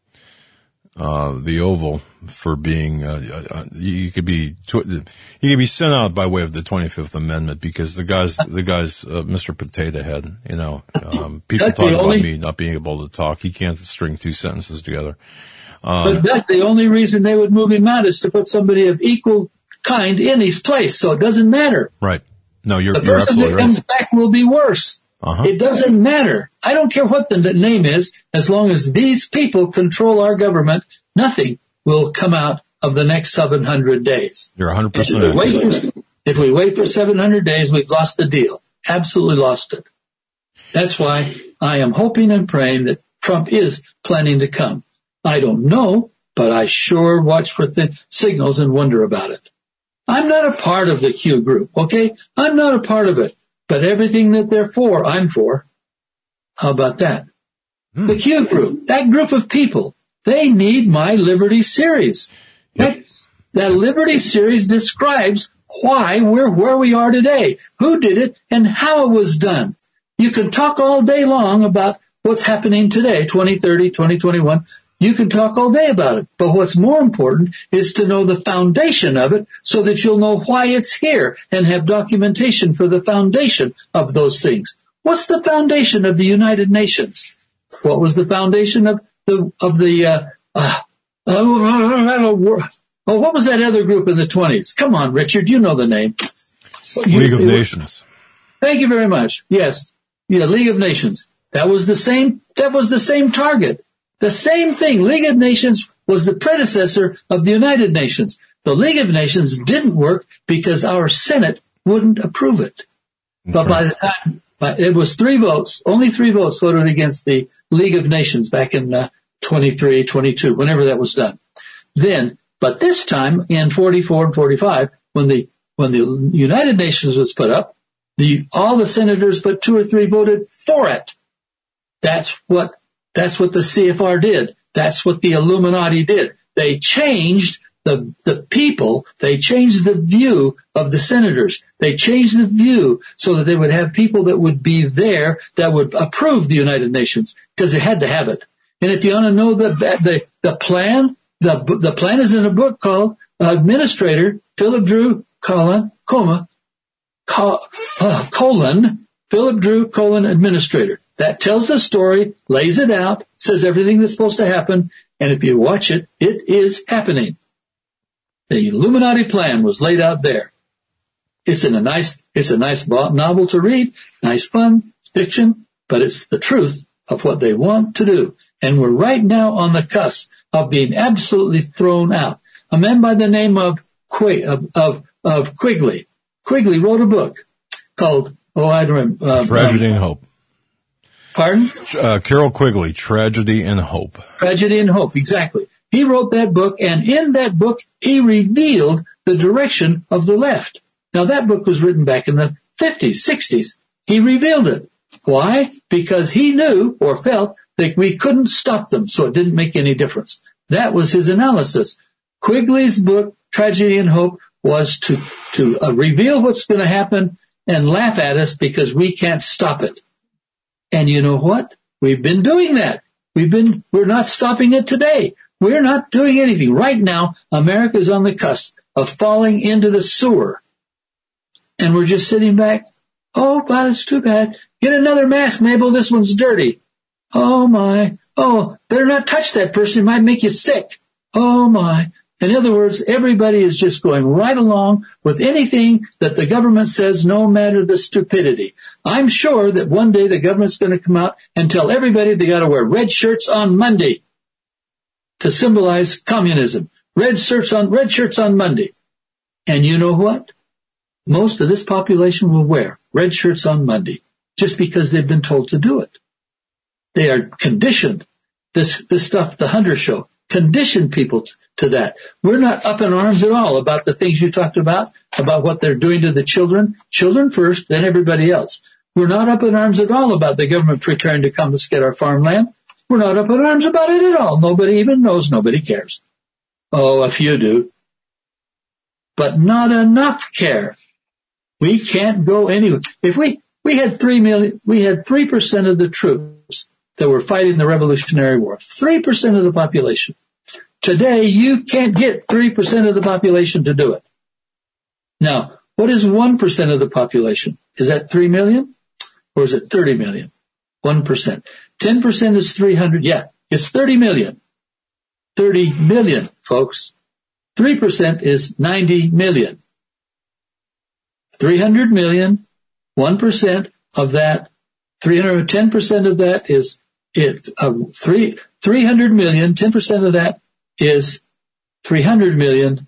uh, the Oval for being. Uh, uh, he could be tw- he could be sent out by way of the twenty-fifth Amendment because the guys the guys uh, Mister Potato Head. You know, um, people talk about only, me not being able to talk. He can't string two sentences together. Um, but that, the only reason they would move him out is to put somebody of equal kind in his place, so it doesn't matter. Right. No, you're, the you're person absolutely that right. comes back will be worse. Uh-huh. It doesn't matter. I don't care what the name is, as long as these people control our government, nothing will come out of the next seven hundred days. You're one hundred percent if we, wait, if we wait for seven hundred days, we've lost the deal. Absolutely lost it. That's why I am hoping and praying that Trump is planning to come. I don't know, but I sure watch for th- signals and wonder about it. I'm not a part of the Q group, okay? I'm not a part of it. But everything that they're for, I'm for. How about that? Hmm. The Q group, that group of people, they need my Liberty series. Yep. That, that Liberty series describes why we're where we are today, who did it, and how it was done. You can talk all day long about what's happening today, twenty thirty, twenty twenty-one. You can talk all day about it, but what's more important is to know the foundation of it so that you'll know why it's here and have documentation for the foundation of those things. What's the foundation of the United Nations? What was the foundation of the, of the, uh, uh, uh, oh, what was that other group in the twenties? Come on, Richard, you know the name. League of you, Nations. Thank you very much. Yes. Yeah, League of Nations. That was the same, that was the same target. The same thing. League of Nations was the predecessor of the United Nations. The League of Nations didn't work because our Senate wouldn't approve it. That's but right. by the time, but it was three votes, only three votes voted against the League of Nations back in uh, twenty-three, twenty-two, whenever that was done. Then, but this time in forty-four and forty-five, when the, when the United Nations was put up, the, all the senators but two or three voted for it. That's what That's what the C F R did. That's what the Illuminati did. They changed the, the people. They changed the view of the senators. They changed the view so that they would have people that would be there that would approve the United Nations because they had to have it. And if you want to know the, the, the plan, the, the plan is in a book called Administrator Philip Drew Colon, Coma, Col, uh, colon, Philip Drew colon Administrator. That tells the story, lays it out, says everything that's supposed to happen, and if you watch it, it is happening. The Illuminati plan was laid out there. It's in a nice, it's a nice novel to read, nice fun, fiction, but it's the truth of what they want to do. And we're right now on the cusp of being absolutely thrown out. A man by the name of Qu- of, of, of Quigley. Quigley wrote a book called, oh, I don't remember. Uh, Tragedy um, and Hope. Pardon? Uh, Carroll Quigley, Tragedy and Hope. Tragedy and Hope, exactly. He wrote that book, and in that book, he revealed the direction of the left. Now, that book was written back in the fifties, sixties. He revealed it. Why? Because he knew or felt that we couldn't stop them, so it didn't make any difference. That was his analysis. Quigley's book, Tragedy and Hope, was to, to uh, reveal what's going to happen and laugh at us because we can't stop it. And you know what? We've been doing that. We've been, we're not stopping it today. We're not doing anything. Right now, America is on the cusp of falling into the sewer. And we're just sitting back. Oh, but it's too bad. Get another mask, Mabel. This one's dirty. Oh, my. Oh, better not touch that person. It might make you sick. Oh, my. In other words, everybody is just going right along with anything that the government says, no matter the stupidity. I'm sure that one day the government's going to come out and tell everybody they got to wear red shirts on Monday to symbolize communism. Red shirts on, red shirts on Monday. And you know what? Most of this population will wear red shirts on Monday just because they've been told to do it. They are conditioned. This, this stuff, the Hunter Show, conditioned people t- to that. We're not up in arms at all about the things you talked about, about what they're doing to the children. Children first, then everybody else. We're not up in arms at all about the government preparing to confiscate our farmland. We're not up in arms about it at all. Nobody even knows. Nobody cares. Oh, a few do. But not enough care. We can't go anywhere. If we, we had three million, we had three percent of the troops that were fighting the Revolutionary War. three percent of the population. Today, you can't get three percent of the population to do it. Now, what is one percent of the population? Is that three million? Or is it thirty million? one percent. ten percent is three hundred. Yeah, it's thirty million. thirty million, folks. three percent is ninety million. three hundred million, one percent of that, three hundred ten percent of that is it, uh, three, three hundred million, ten percent of that is three hundred million,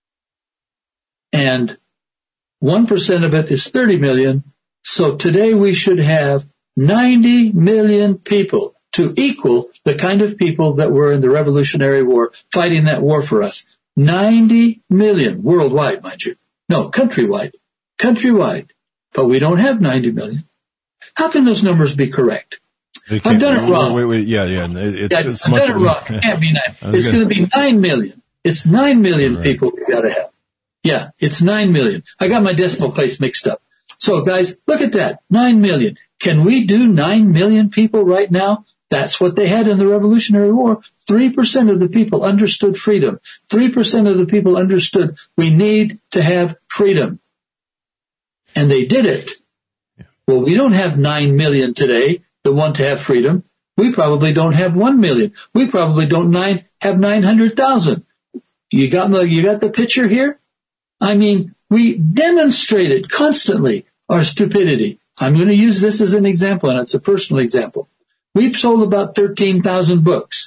and one percent of it is thirty million. So today we should have ninety million people to equal the kind of people that were in the Revolutionary War fighting that war for us. ninety million worldwide, mind you. No, countrywide. Countrywide. But we don't have ninety million. How can those numbers be correct? I've done it wrong. Wait, wait, yeah, yeah. It, it's, yeah, it's I've much done it wrong. It can't be nine. It's going to be nine million. It's nine million right. people we got to have. Yeah, it's nine million. I got my decimal place mixed up. So, guys, look at that. Nine million. Can we do nine million people right now? That's what they had in the Revolutionary War. Three percent of the people understood freedom. Three percent of the people understood we need to have freedom. And they did it. Well, we don't have nine million today that want to have freedom. We probably don't have one million. We probably don't nine, have nine hundred thousand. You got the, you got the picture here? I mean, we demonstrated constantly our stupidity. I'm going to use this as an example, and it's a personal example. We've sold about thirteen thousand books.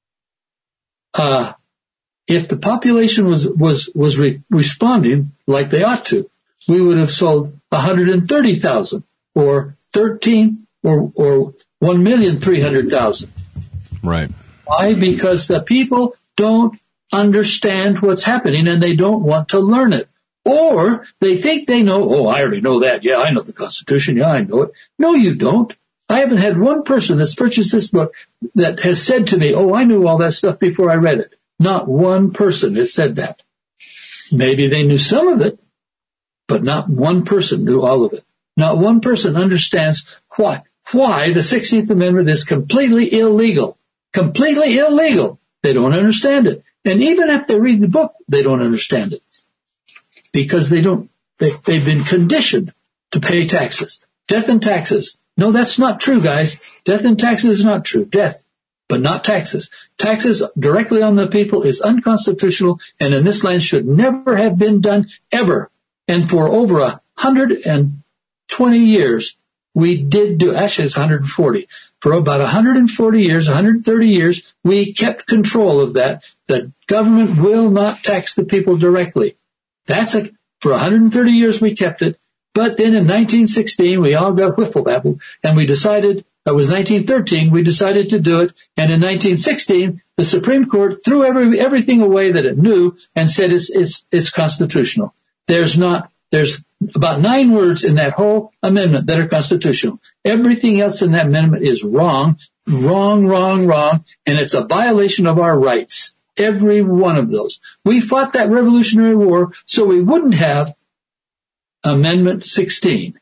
Uh, if the population was, was, was re- responding like they ought to, we would have sold one hundred thirty thousand or thirteen or, or one million three hundred thousand. Right. Why? Because the people don't understand what's happening and they don't want to learn it. Or they think they know, oh, I already know that. Yeah, I know the Constitution. Yeah, I know it. No, you don't. I haven't had one person that's purchased this book that has said to me, oh, I knew all that stuff before I read it. Not one person has said that. Maybe they knew some of it, but not one person knew all of it. Not one person understands why, why the sixteenth Amendment is completely illegal. Completely illegal. They don't understand it. And even if they read the book, they don't understand it. Because they don't, they, they've been conditioned to pay taxes. Death and taxes. No, that's not true, guys. Death and taxes is not true. Death, but not taxes. Taxes directly on the people is unconstitutional and in this land should never have been done ever. And for over a hundred and twenty years, we did do, actually it's one hundred forty. For about one hundred forty years, one hundred thirty years, we kept control of that. The government will not tax the people directly. That's a, for one hundred thirty years we kept it. But then in nineteen sixteen, we all got whiffle babble and we decided, that was nineteen thirteen, we decided to do it. And in nineteen sixteen, the Supreme Court threw every, everything away that it knew and said it's, it's, it's constitutional. There's not There's about nine words in that whole amendment that are constitutional. Everything else in that amendment is wrong, wrong, wrong, wrong, and it's a violation of our rights. Every one of those. We fought that Revolutionary War so we wouldn't have Amendment sixteen.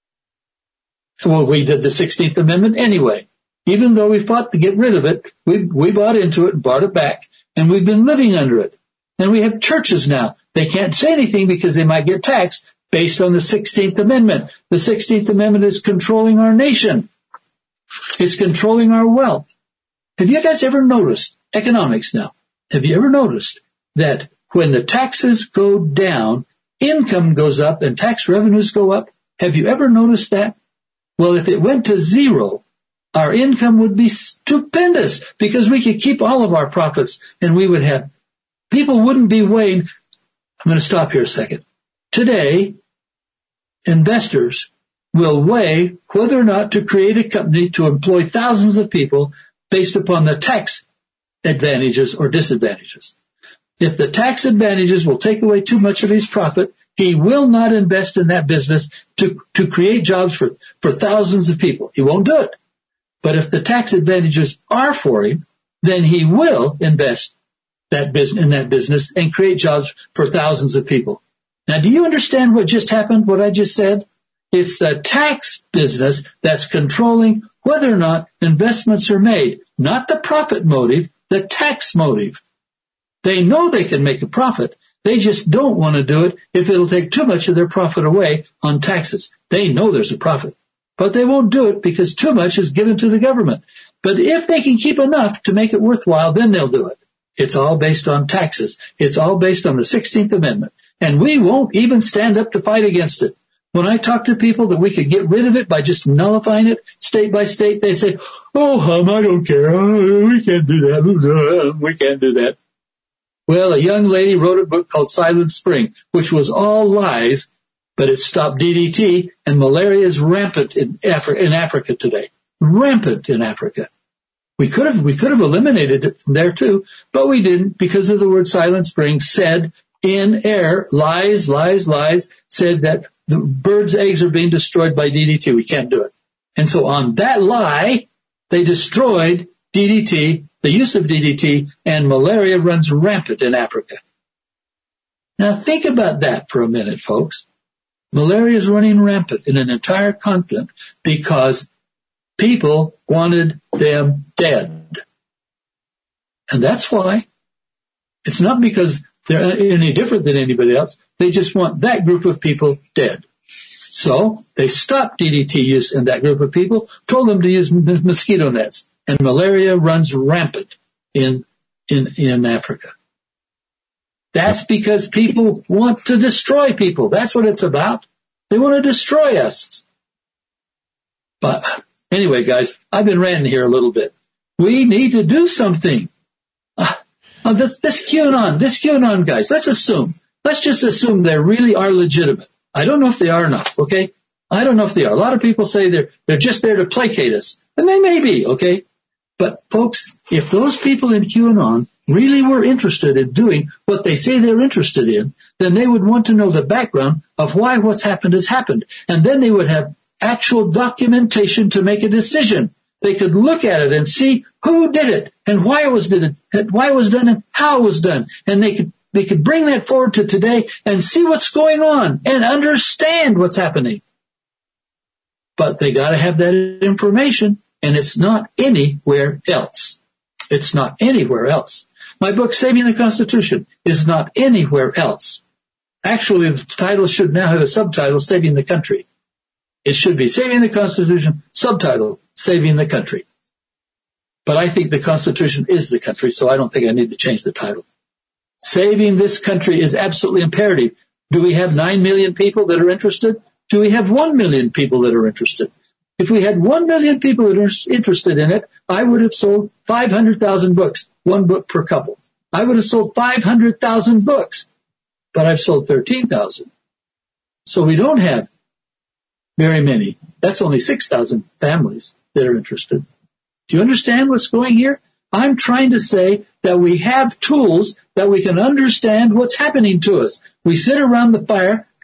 Well, we did the sixteenth Amendment anyway. Even though we fought to get rid of it, we, we bought into it and bought it back, and we've been living under it. And we have churches now. They can't say anything because they might get taxed based on the sixteenth Amendment. The sixteenth Amendment is controlling our nation. It's controlling our wealth. Have you guys ever noticed, economics now, have you ever noticed that when the taxes go down, income goes up and tax revenues go up? Have you ever noticed that? Well, if it went to zero, our income would be stupendous because we could keep all of our profits and we would have, people wouldn't be weighing. I'm going to stop here a second. Today, investors will weigh whether or not to create a company to employ thousands of people based upon the tax advantages or disadvantages. If the tax advantages will take away too much of his profit, he will not invest in that business to, to create jobs for, for thousands of people. He won't do it. But if the tax advantages are for him, then he will invest that business in that business and create jobs for thousands of people. Now, do you understand what just happened, what I just said? It's the tax business that's controlling whether or not investments are made, not the profit motive, the tax motive. They know they can make a profit. They just don't want to do it if it'll take too much of their profit away on taxes. They know there's a profit, but they won't do it because too much is given to the government. But if they can keep enough to make it worthwhile, then they'll do it. It's all based on taxes. It's all based on the sixteenth Amendment. And we won't even stand up to fight against it. When I talk to people that we could get rid of it by just nullifying it state by state, they say, oh, hum, I don't care. Oh, we can't do that. We can't do that. Well, a young lady wrote a book called Silent Spring, which was all lies, but it stopped D D T, and malaria is rampant in, Afri- in Africa today. Rampant in Africa. We could have, we could have eliminated it from there too, but we didn't because of the word Silent Spring said in air, lies, lies, lies, said that the birds' eggs are being destroyed by D D T. We can't do it. And so on that lie, they destroyed D D T, the use of D D T, and malaria runs rampant in Africa. Now think about that for a minute, folks. Malaria is running rampant in an entire continent because people wanted them dead. And that's why. It's not because they're any different than anybody else. They just want that group of people dead. So they stopped D D T use in that group of people, told them to use mosquito nets, and malaria runs rampant in, in, in Africa. That's because people want to destroy people. That's what it's about. They want to destroy us. But anyway, guys, I've been ranting here a little bit. We need to do something. Uh, uh, this, this QAnon, this QAnon guys, let's assume, let's just assume they really are legitimate. I don't know if they are or not, okay? I don't know if they are. A lot of people say they're, they're just there to placate us. And they may be, okay? But folks, if those people in QAnon really were interested in doing what they say they're interested in, then they would want to know the background of why what's happened has happened. And then they would have actual documentation to make a decision. They could look at it and see who did it and why it was did it, why it was done and how it was done. And they could, they could bring that forward to today and see what's going on and understand what's happening. But they got to have that information, and it's not anywhere else. It's not anywhere else. My book, Saving the Constitution, is not anywhere else. Actually, the title should now have a subtitle, Saving the Country. It should be Saving the Constitution, subtitle, Saving the Country. But I think the Constitution is the country, so I don't think I need to change the title. Saving this country is absolutely imperative. Do we have nine million people that are interested? Do we have one million people that are interested? If we had one million people that are interested in it, I would have sold five hundred thousand books, one book per couple. I would have sold five hundred thousand books, but I've sold thirteen thousand. So we don't have very many. That's only six thousand families that are interested. Do you understand what's going here? I'm trying to say that we have tools that we can understand what's happening to us. We sit around the fire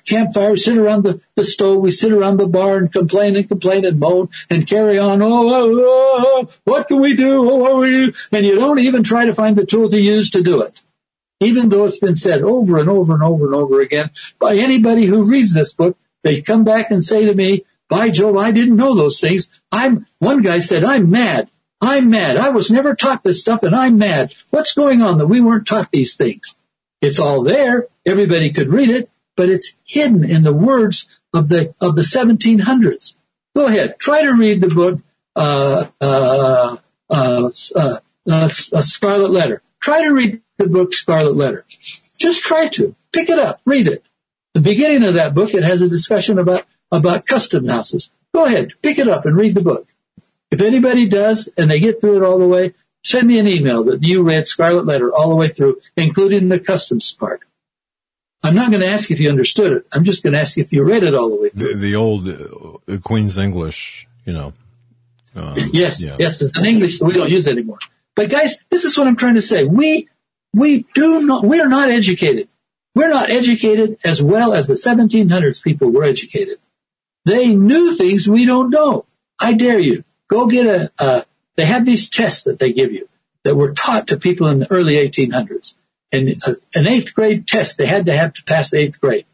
campfire, we sit around the, the stove, we sit around the bar and complain and complain and moan and carry on. Oh, oh, oh what can we do? Oh, what can we do? And you don't even try to find the tool to use to do it, even though it's been said over and over and over and over again by anybody who reads this book. They come back and say to me, by Jove, I didn't know those things. I'm, one guy said, I'm mad. I'm mad. I was never taught this stuff and I'm mad. What's going on that we weren't taught these things? It's all there. Everybody could read it, but it's hidden in the words of the, of the seventeen hundreds. Go ahead. Try to read the book, uh, uh, uh, uh, uh, Scarlet Letter. Try to read the book Scarlet Letter. Just try to. Pick it up. Read it. The beginning of that book, it has a discussion about, about custom houses. Go ahead. Pick it up and read the book. If anybody does and they get through it all the way, send me an email that you read Scarlet Letter all the way through, including the customs part. I'm not going to ask if you understood it. I'm just going to ask if you read it all the way through. The, the old uh, Queen's English, you know. Um, yes, yeah. yes, it's in English, so we don't use it anymore. But guys, this is what I'm trying to say. We, we do not, we are not educated. We're not educated as well as the seventeen hundreds people were educated. They knew things we don't know. I dare you. Go get a, uh, they have these tests that they give you that were taught to people in the early eighteen hundreds. And uh, an eighth grade test, they had to have to pass the eighth grade.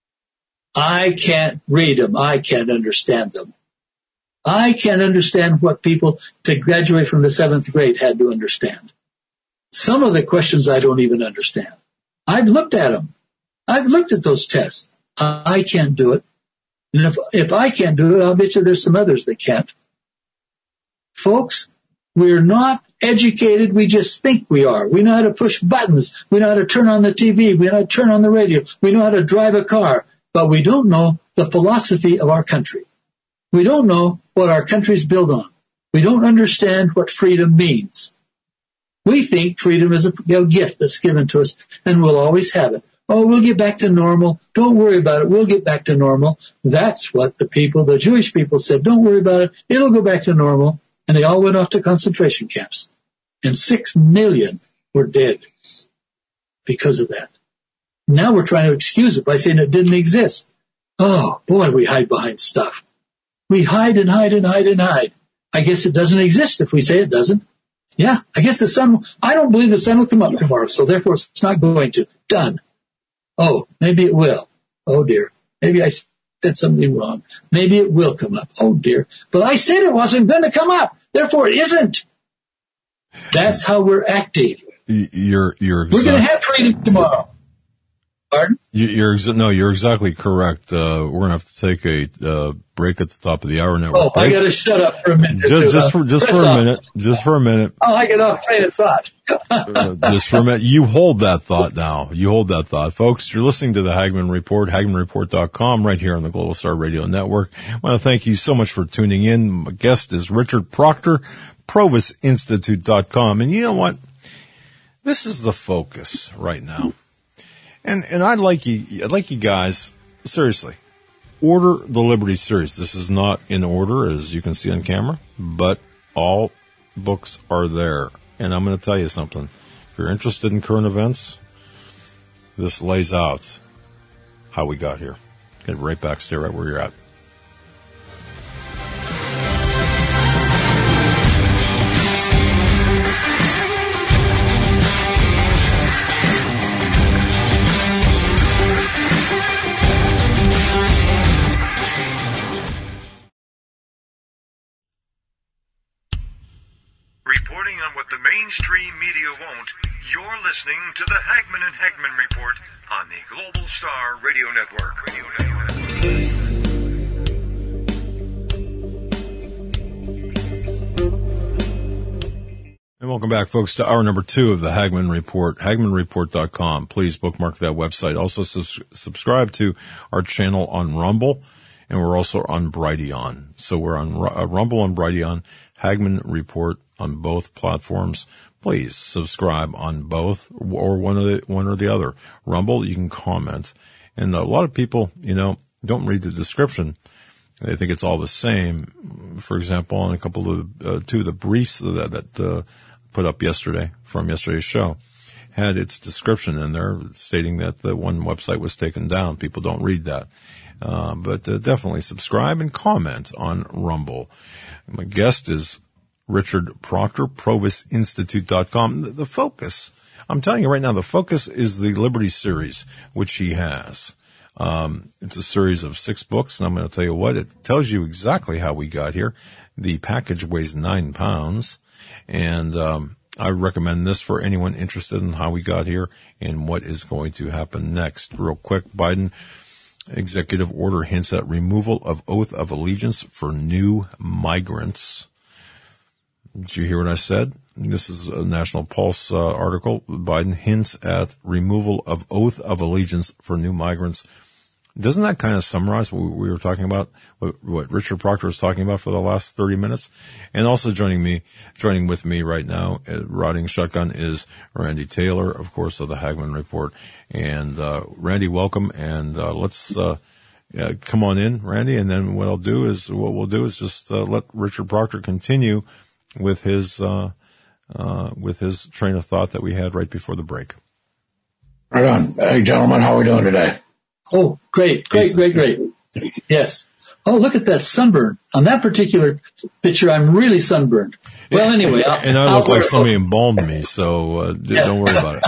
I can't read them. I can't understand them. I can't understand what people to graduate from the seventh grade had to understand. Some of the questions I don't even understand. I've looked at them. I've looked at those tests. I can't do it. And if, if I can't do it, I'll bet you there's some others that can't. Folks, we're not educated. We just think we are. We know how to push buttons. We know how to turn on the T V. We know how to turn on the radio. We know how to drive a car. But we don't know the philosophy of our country. We don't know what our country's built on. We don't understand what freedom means. We think freedom is a gift that's given to us, and we'll always have it. Oh, we'll get back to normal. Don't worry about it. We'll get back to normal. That's what the people, the Jewish people said. Don't worry about it. It'll go back to normal. And they all went off to concentration camps. And six million were dead because of that. Now we're trying to excuse it by saying it didn't exist. Oh, boy, we hide behind stuff. We hide and hide and hide and hide. I guess it doesn't exist if we say it doesn't. Yeah, I guess the sun, I don't believe the sun will come up tomorrow, so therefore it's not going to. Done. Oh, maybe it will. Oh, dear. Maybe I said something wrong. Maybe it will come up. Oh, dear. But I said it wasn't going to come up. Therefore, it isn't. That's how we're acting. You're, you're exactly, we're going to have freedom tomorrow. Pardon? You're no, you're exactly correct. Uh, we're gonna have to take a uh, break at the top of the hour now. Oh, I gotta shut up for a minute. Just, just for just for a minute. Just for a minute. Oh, I get off train of thought. uh, just for a minute. You hold that thought now. You hold that thought, folks. You're listening to the Hagmann Report, Hagmann Report dot com, right here on the Global Star Radio Network. I want to thank you so much for tuning in. My guest is Richard Proctor, Provis Institute dot com, and you know what? This is the focus right now. And, and I'd like you, I'd like you guys, seriously, order the Liberty series. This is not in order, as you can see on camera, but all books are there. And I'm going to tell you something. If you're interested in current events, this lays out how we got here. Get right back, stay right where you're at. Reporting on what the mainstream media won't, you're listening to the Hagmann and Hagmann Report on the Global Star Radio Network. Radio Network. And welcome back, folks, to hour number two of the Hagmann Report, Hagmann Report dot com. Please bookmark that website. Also, sus- subscribe to our channel on Rumble, and we're also on Brighteon. So we're on R- Rumble and Brighteon, Hagmann Report on both platforms. Please subscribe on both or one of the, one or the other. Rumble, you can comment. And a lot of people, you know, don't read the description. They think it's all the same. For example, on a couple of, uh, two of the briefs that, that, uh, put up yesterday from yesterday's show. had its description in there stating that the one website was taken down. People don't read that. Uh, but uh, definitely subscribe and comment on Rumble. My guest is Richard Proctor, Provis Institute dot com. The, the focus, I'm telling you right now, the focus is the Liberty series, which he has. Um, it's a series of six books, and I'm going to tell you what, it tells you exactly how we got here. The package weighs nine pounds, and um, I recommend this for anyone interested in how we got here and what is going to happen next. Real quick, Biden executive order hints at removal of oath of allegiance for new migrants. Did you hear what I said? This is a National Pulse uh, article. Biden hints at removal of oath of allegiance for new migrants. Doesn't that kind of summarize what we were talking about, what, what Richard Proctor was talking about for the last thirty minutes? And also joining me, joining with me right now, uh, riding shotgun, is Randy Taylor, of course, of the Hagmann Report. And uh, Randy, welcome. And uh, let's uh, uh, come on in, Randy. And then what I'll do is, what we'll do is just uh, let Richard Proctor continue with his uh, uh, with his train of thought that we had right before the break. Right on. Hey, gentlemen, how are we doing today? Oh, great, great, great, great. Yes. Oh, look at that sunburn. On that particular picture, I'm really sunburned. Well, anyway. I'll, and I look I'll, like somebody embalmed me, so uh, yeah. Don't worry about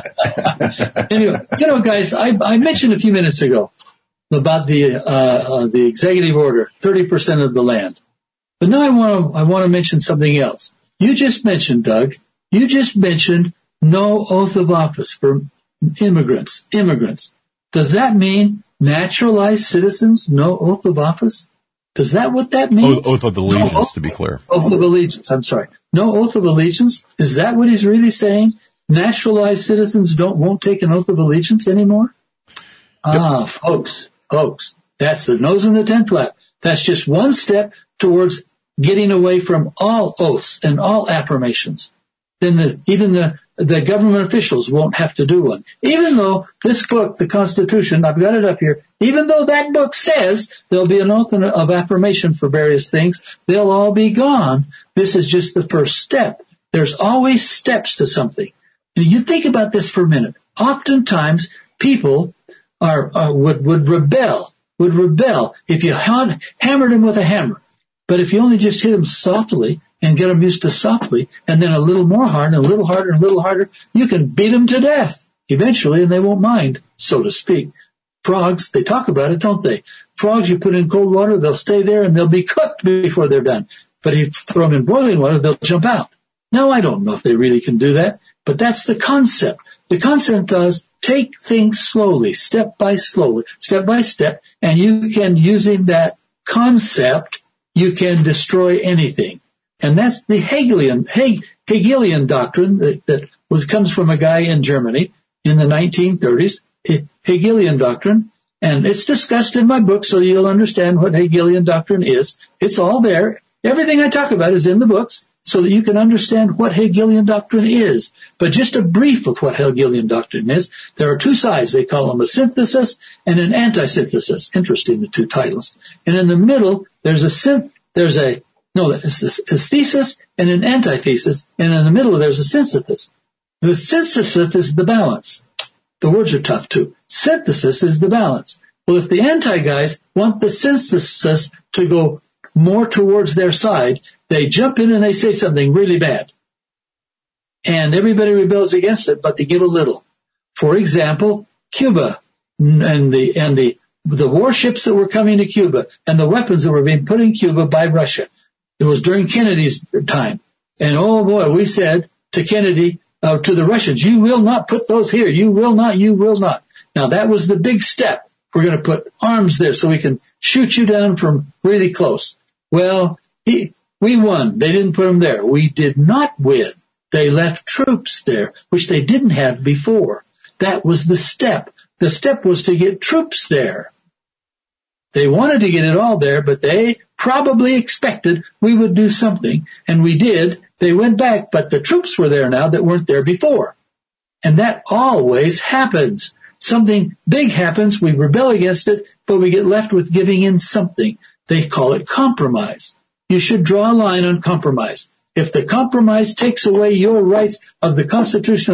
it. Anyway, you know, guys, I, I mentioned a few minutes ago about the uh, uh, the executive order, thirty percent of the land. But now I want to I want to mention something else. You just mentioned, Doug, you just mentioned no oath of office for immigrants. Immigrants. Does that mean naturalized citizens, no oath of office? Does that what that means? Oath, oath of allegiance, no oath, to be clear. Oath of allegiance, I'm sorry. No oath of allegiance? Is that what he's really saying? Naturalized citizens don't won't take an oath of allegiance anymore? Yep. Ah, folks, folks, that's the nose in the tent flap. That's just one step towards getting away from all oaths and all affirmations. Then the, even the, the government officials won't have to do one. Even though this book, the Constitution, I've got it up here, even though that book says there'll be an oath of affirmation for various things, they'll all be gone. This is just the first step. There's always steps to something. And you think about this for a minute. Oftentimes, people are, are would, would rebel, would rebel if you had, hammered them with a hammer. But if you only just hit them softly and get them used to softly, and then a little more hard, and a little harder, and a little harder, you can beat them to death eventually, and they won't mind, so to speak. Frogs, they talk about it, don't they? Frogs, you put in cold water, they'll stay there, and they'll be cooked before they're done. But if you throw them in boiling water, they'll jump out. Now, I don't know if they really can do that, but that's the concept. The concept does take things slowly, step by slowly, step by step, and you can, using that concept, you can destroy anything. And that's the Hegelian, Heg, Hegelian doctrine that, that was, comes from a guy in Germany in the nineteen thirties, Hegelian doctrine. And it's discussed in my book, so you'll understand what Hegelian doctrine is. It's all there. Everything I talk about is in the books so that you can understand what Hegelian doctrine is. But just a brief of what Hegelian doctrine is. There are two sides. They call them a synthesis and an antisynthesis. Interesting, the two titles. And in the middle, there's a synth, there's a No, it's a thesis and an antithesis, and in the middle there's a synthesis. The synthesis is the balance. The words are tough too. Synthesis is the balance. Well, if the anti-guys want the synthesis to go more towards their side, they jump in and they say something really bad. And everybody rebels against it, but they give a little. For example, Cuba and the and the the warships that were coming to Cuba and the weapons that were being put in Cuba by Russia. It was during Kennedy's time. And oh boy, we said to Kennedy, uh, to the Russians, you will not put those here. You will not, you will not. Now that was the big step. We're going to put arms there so we can shoot you down from really close. Well, he, we won. They didn't put them there. We did not win. They left troops there, which they didn't have before. That was the step. The step was to get troops there. They wanted to get it all there, but they probably expected we would do something, and we did. They went back, but the troops were there now that weren't there before. And that always happens. Something big happens, we rebel against it, but we get left with giving in something. They call it compromise. You should draw a line on compromise. If the compromise takes away your rights of the Constitution of the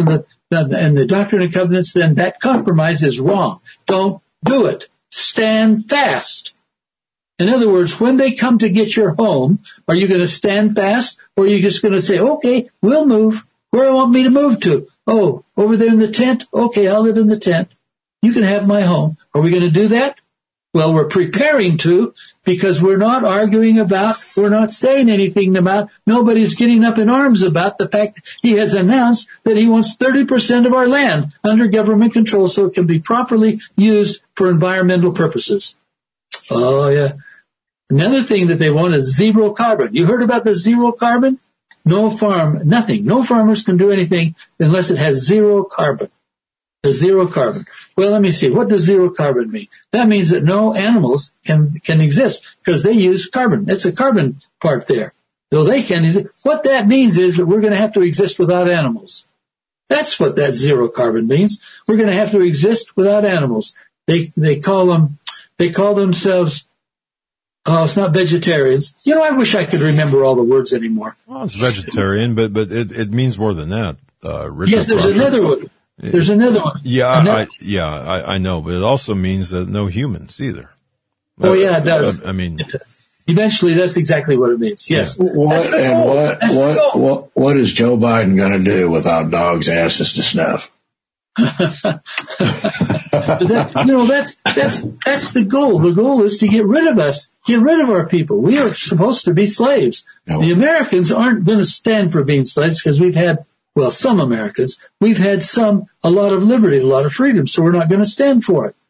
and the Doctrine and Covenants, then that compromise is wrong. Don't do it. Stand fast. In other words, when they come to get your home, are you going to stand fast, or are you just going to say, okay, we'll move? Where do you want me to move to? Oh, over there in the tent? Okay, I'll live in the tent. You can have my home. Are we going to do that? Well, we're preparing to, because we're not arguing about, we're not saying anything about, nobody's getting up in arms about the fact that he has announced that he wants thirty percent of our land under government control so it can be properly used for environmental purposes. Oh, yeah. Another thing that they want is zero carbon. You heard about the zero carbon? No farm, nothing. No farmers can do anything unless it has zero carbon. The zero carbon. Well, let me see. What does zero carbon mean? That means that no animals can, can exist because they use carbon. That's a carbon part there. Though they can exist. What that means is that we're going to have to exist without animals. That's what that zero carbon means. We're going to have to exist without animals. They, they call them, they call themselves, oh, it's not vegetarians. You know, I wish I could remember all the words anymore. Well, it's vegetarian, but, but it, it means more than that. Uh, Richard yes, there's Crocker. another one. There's another one. Yeah, another. I, yeah, I, I know, but it also means that no humans either. Oh, yeah, it does. I, I mean, eventually, that's exactly what it means. Yes. Yeah. What and what that's what, what what is Joe Biden going to do without dogs' asses to snuff? that, you know, that's that's that's the goal. The goal is to get rid of us, get rid of our people. We are supposed to be slaves. No. The Americans aren't going to stand for being slaves because we've had. Well, some Americans, we've had some, a lot of liberty, a lot of freedom, so we're not going to stand for it.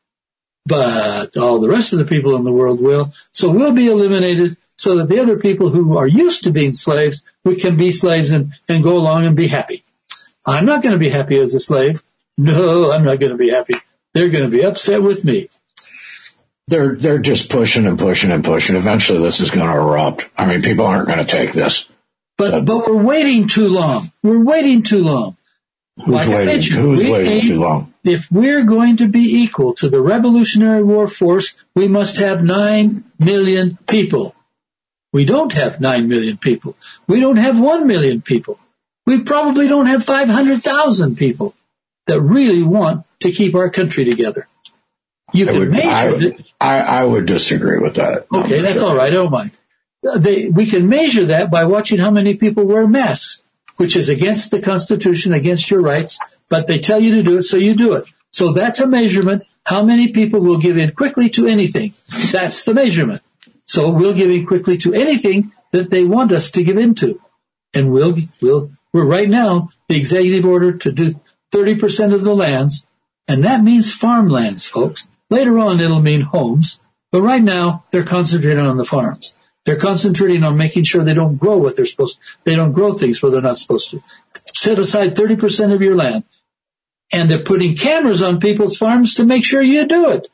But all the rest of the people in the world will. So we'll be eliminated so that the other people who are used to being slaves, we can be slaves and, and go along and be happy. I'm not going to be happy as a slave. No, I'm not going to be happy. They're going to be upset with me. They're, they're just pushing and pushing and pushing. Eventually this is going to erupt. I mean, people aren't going to take this. But but we're waiting too long. We're waiting too long. Who's like waiting? Who's waiting too long? If we're going to be equal to the Revolutionary War force, we must have nine million people. We don't have nine million people. We don't have one million people. We probably don't have five hundred thousand people that really want to keep our country together. You I can would, measure I, it. I, I would disagree with that. Okay, that's all right. I don't mind. They, we can measure that by watching how many people wear masks, which is against the Constitution, against your rights, but they tell you to do it, so you do it. So that's a measurement. How many people will give in quickly to anything? That's the measurement. So we'll give in quickly to anything that they want us to give into. And we'll, we'll, we're right now, the executive order to do thirty percent of the lands, and that means farmlands, folks. Later on, it'll mean homes, but right now, they're concentrating on the farms. They're concentrating on making sure they don't grow what they're supposed to. They don't grow things where they're not supposed to. Set aside thirty percent of your land. And they're putting cameras on people's farms to make sure you do it.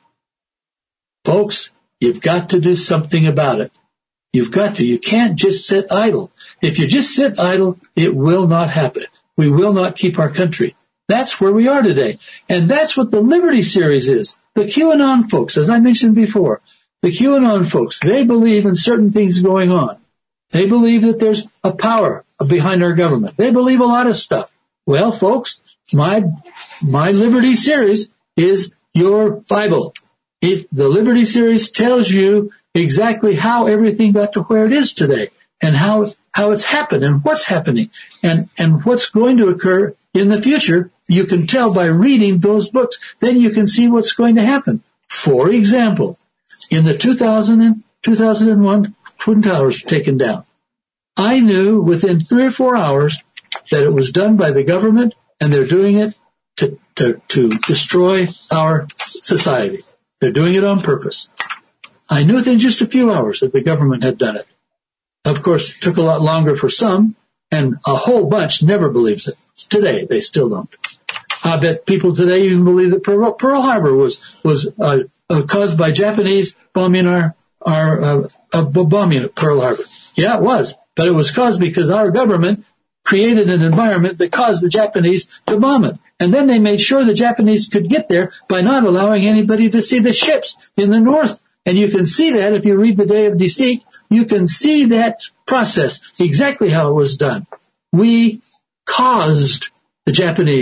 Folks, you've got to do something about it. You've got to. You can't just sit idle. If you just sit idle, it will not happen. We will not keep our country. That's where we are today. And that's what the Liberty Series is. The QAnon folks, as I mentioned before, the QAnon folks, they believe in certain things going on. They believe that there's a power behind our government. They believe a lot of stuff. Well, folks, my my Liberty Series is your Bible. It, the Liberty Series tells you exactly how everything got to where it is today and how how it's happened and what's happening and, and what's going to occur in the future. You can tell by reading those books. Then you can see what's going to happen. For example, in the two thousand and two thousand one Twin Towers were taken down, I knew within three or four hours that it was done by the government, and they're doing it to, to, to destroy our society. They're doing it on purpose. I knew within just a few hours that the government had done it. Of course, it took a lot longer for some, and a whole bunch never believes it. Today, they still don't. I bet people today even believe that Pearl, Pearl Harbor was was uh, uh, caused by Japanese bombing our our uh, uh, bombing at Pearl Harbor. Yeah, it was, but it was caused because our government created an environment that caused the Japanese to bomb it, and then they made sure the Japanese could get there by not allowing anybody to see the ships in the north. And you can see that if you read The Day of Deceit. You can see that process, exactly how it was done. We caused the Japanese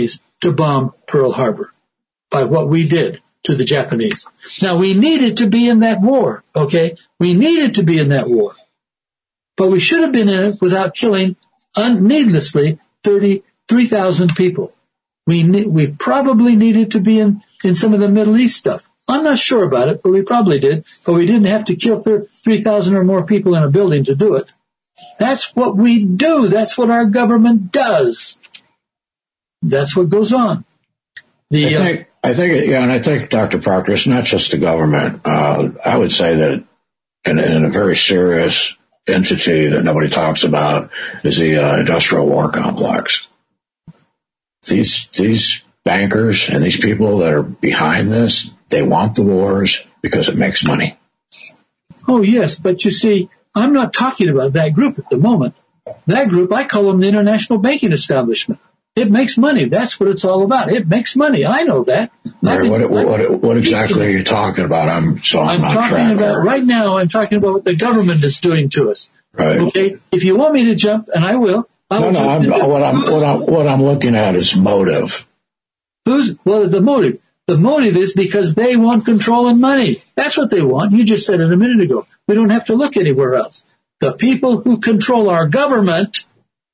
to bomb Pearl Harbor by what we did to the Japanese. Now, we needed to be in that war, okay? We needed to be in that war. But we should have been in it without killing un- needlessly thirty-three thousand people. We ne- we probably needed to be in, in some of the Middle East stuff. I'm not sure about it, but we probably did. But we didn't have to kill three thousand or more people in a building to do it. That's what we do. That's what our government does. That's what goes on. The, I think, uh, I think, yeah, and I think, Doctor Proctor, it's not just the government. Uh, I would say that in, in a very serious entity that nobody talks about is the uh, industrial war complex. These these bankers and these people that are behind this, they want the wars because it makes money. Oh, yes, but you see, I'm not talking about that group at the moment. That group, I call them the international banking establishment. It makes money. That's what it's all about. It makes money. I know that. Right, what, what, what exactly are you talking about? I'm so I'm, I'm not talking track about or... right now. I'm talking about what the government is doing to us. Right. Okay. If you want me to jump, and I will. I no, will no. I'm, what I'm what I'm what I'm looking at is motive. Who's well? The motive. The motive is because they want control and money. That's what they want. You just said it a minute ago. We don't have to look anywhere else. The people who control our government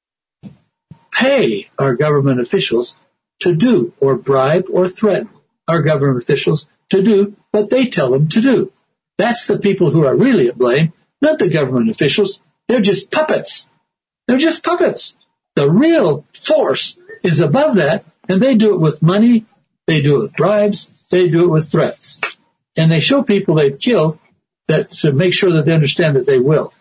pay our government officials to do or bribe or threaten our government officials to do what they tell them to do. That's the people who are really at blame, not the government officials. They're just puppets. They're just puppets. The real force is above that, and they do it with money, they do it with bribes, they do it with threats. And they show people they've killed that to make sure that they understand that they will.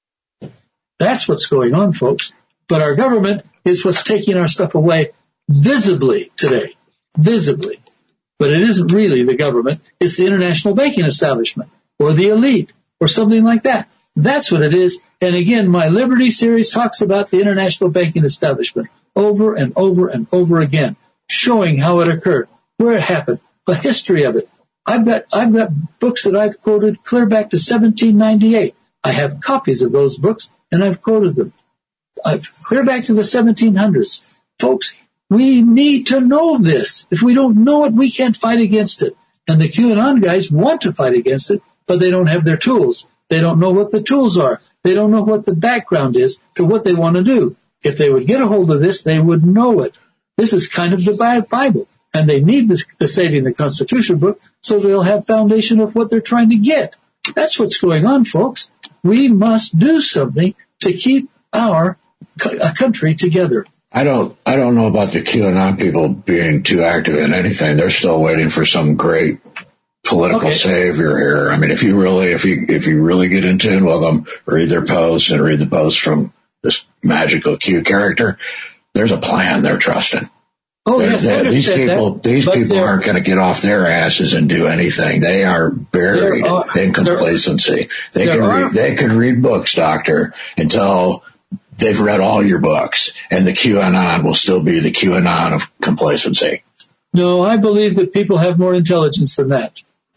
That's what's going on, folks. But our government is what's taking our stuff away visibly today. Visibly. But it isn't really the government. It's the international banking establishment or the elite or something like that. That's what it is. And again, my Liberty series talks about the international banking establishment over and over and over again, showing how it occurred, where it happened, the history of it. I've got, I've got books that I've quoted clear back to seventeen ninety-eight. I have copies of those books and I've quoted them. I've clear back to the seventeen hundreds. Folks, we need to know this. If we don't know it, we can't fight against it. And the QAnon guys want to fight against it, but they don't have their tools. They don't know what the tools are. They don't know what the background is to what they want to do. If they would get a hold of this, they would know it. This is kind of the Bible, and they need this, the Saving the Constitution book so they'll have foundation of what they're trying to get. That's what's going on, folks. We must do something to keep our a country together. I don't, I don't know about the QAnon people being too active in anything. They're still waiting for some great political okay. savior here. I mean, if you really, if you, if you really get in tune with them, read their posts and read the posts from this magical Q character, there's a plan they're trusting. Oh, yes, they're, these people, that, these people aren't going to get off their asses and do anything. They are buried are, in complacency. They can are, read, they could read books, doctor, until they've read all your books, and the QAnon will still be the QAnon of complacency. No, I believe that people have more intelligence than that.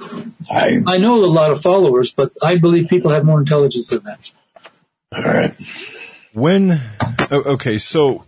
I, I know a lot of followers, but I believe people have more intelligence than that. All right. When, okay, so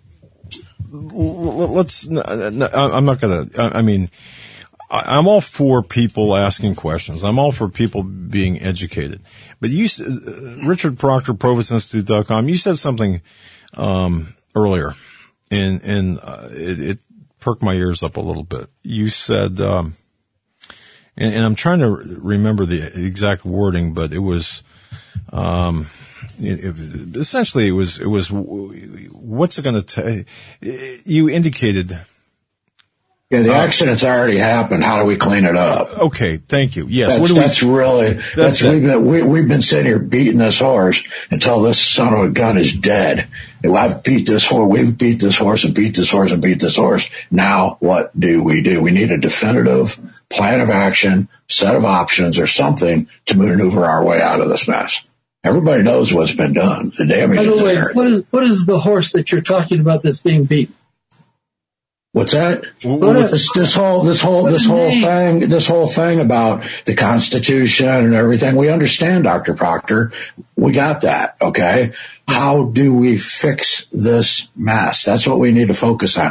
let's, I'm not going to, I mean, I'm all for people asking questions. I'm all for people being educated. But you, Richard Proctor, Provost Institute dot com, you said something um, earlier, and, and uh, it, it perked my ears up a little bit. You said, um, and, and I'm trying to remember the exact wording, but it was, um, it, it, essentially it was, it was, what's it going to take? You indicated. Yeah, the accident's already happened. How do we clean it up? Okay, thank you. Yes, that's, what do we, that's really that's, that's we've been we, we've been sitting here beating this horse until this son of a gun is dead. I've beat this horse. We've beat this horse and beat this horse and beat this horse. Now what do we do? We need a definitive plan of action, set of options, or something to maneuver our way out of this mess. Everybody knows what's been done. The damage By the is way, there. What is what is the horse that you're talking about that's being beaten? What's that? What is, this, this whole, this whole, this whole thing, this whole thing about the Constitution and everything. We understand, Doctor Proctor. We got that. Okay. How do we fix this mess? That's what we need to focus on.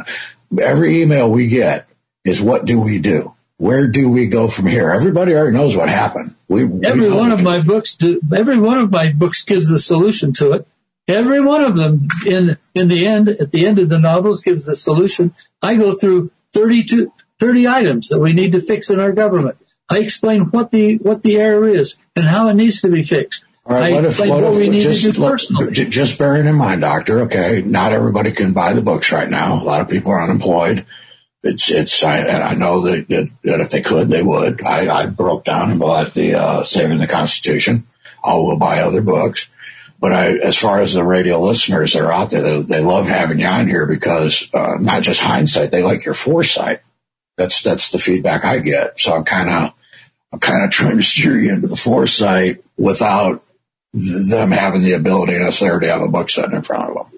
every email we get is, what do we do? Where do we go from here? Everybody already knows what happened. We, every we one of my books, do, every one of my books gives the solution to it. Every one of them, in in the end, at the end of the novels, gives the solution. I go through thirty-two, thirty items that we need to fix in our government. I explain what the what the error is and how it needs to be fixed. All right, I what if, explain what what if, we need just, to do let, personally. Just bearing in mind, Doctor, okay, not everybody can buy the books right now. A lot of people are unemployed. It's, it's, I, and I know that, that, that if they could, they would. I, I broke down and bought the, uh, Saving the Constitution. I will buy other books. But I, as far as the radio listeners that are out there, they, they love having you on here because, uh, not just hindsight, they like your foresight. That's, that's the feedback I get. So I'm kind of, I'm kind of trying to steer you into the foresight without th- them having the ability necessarily to have a book sitting in front of them.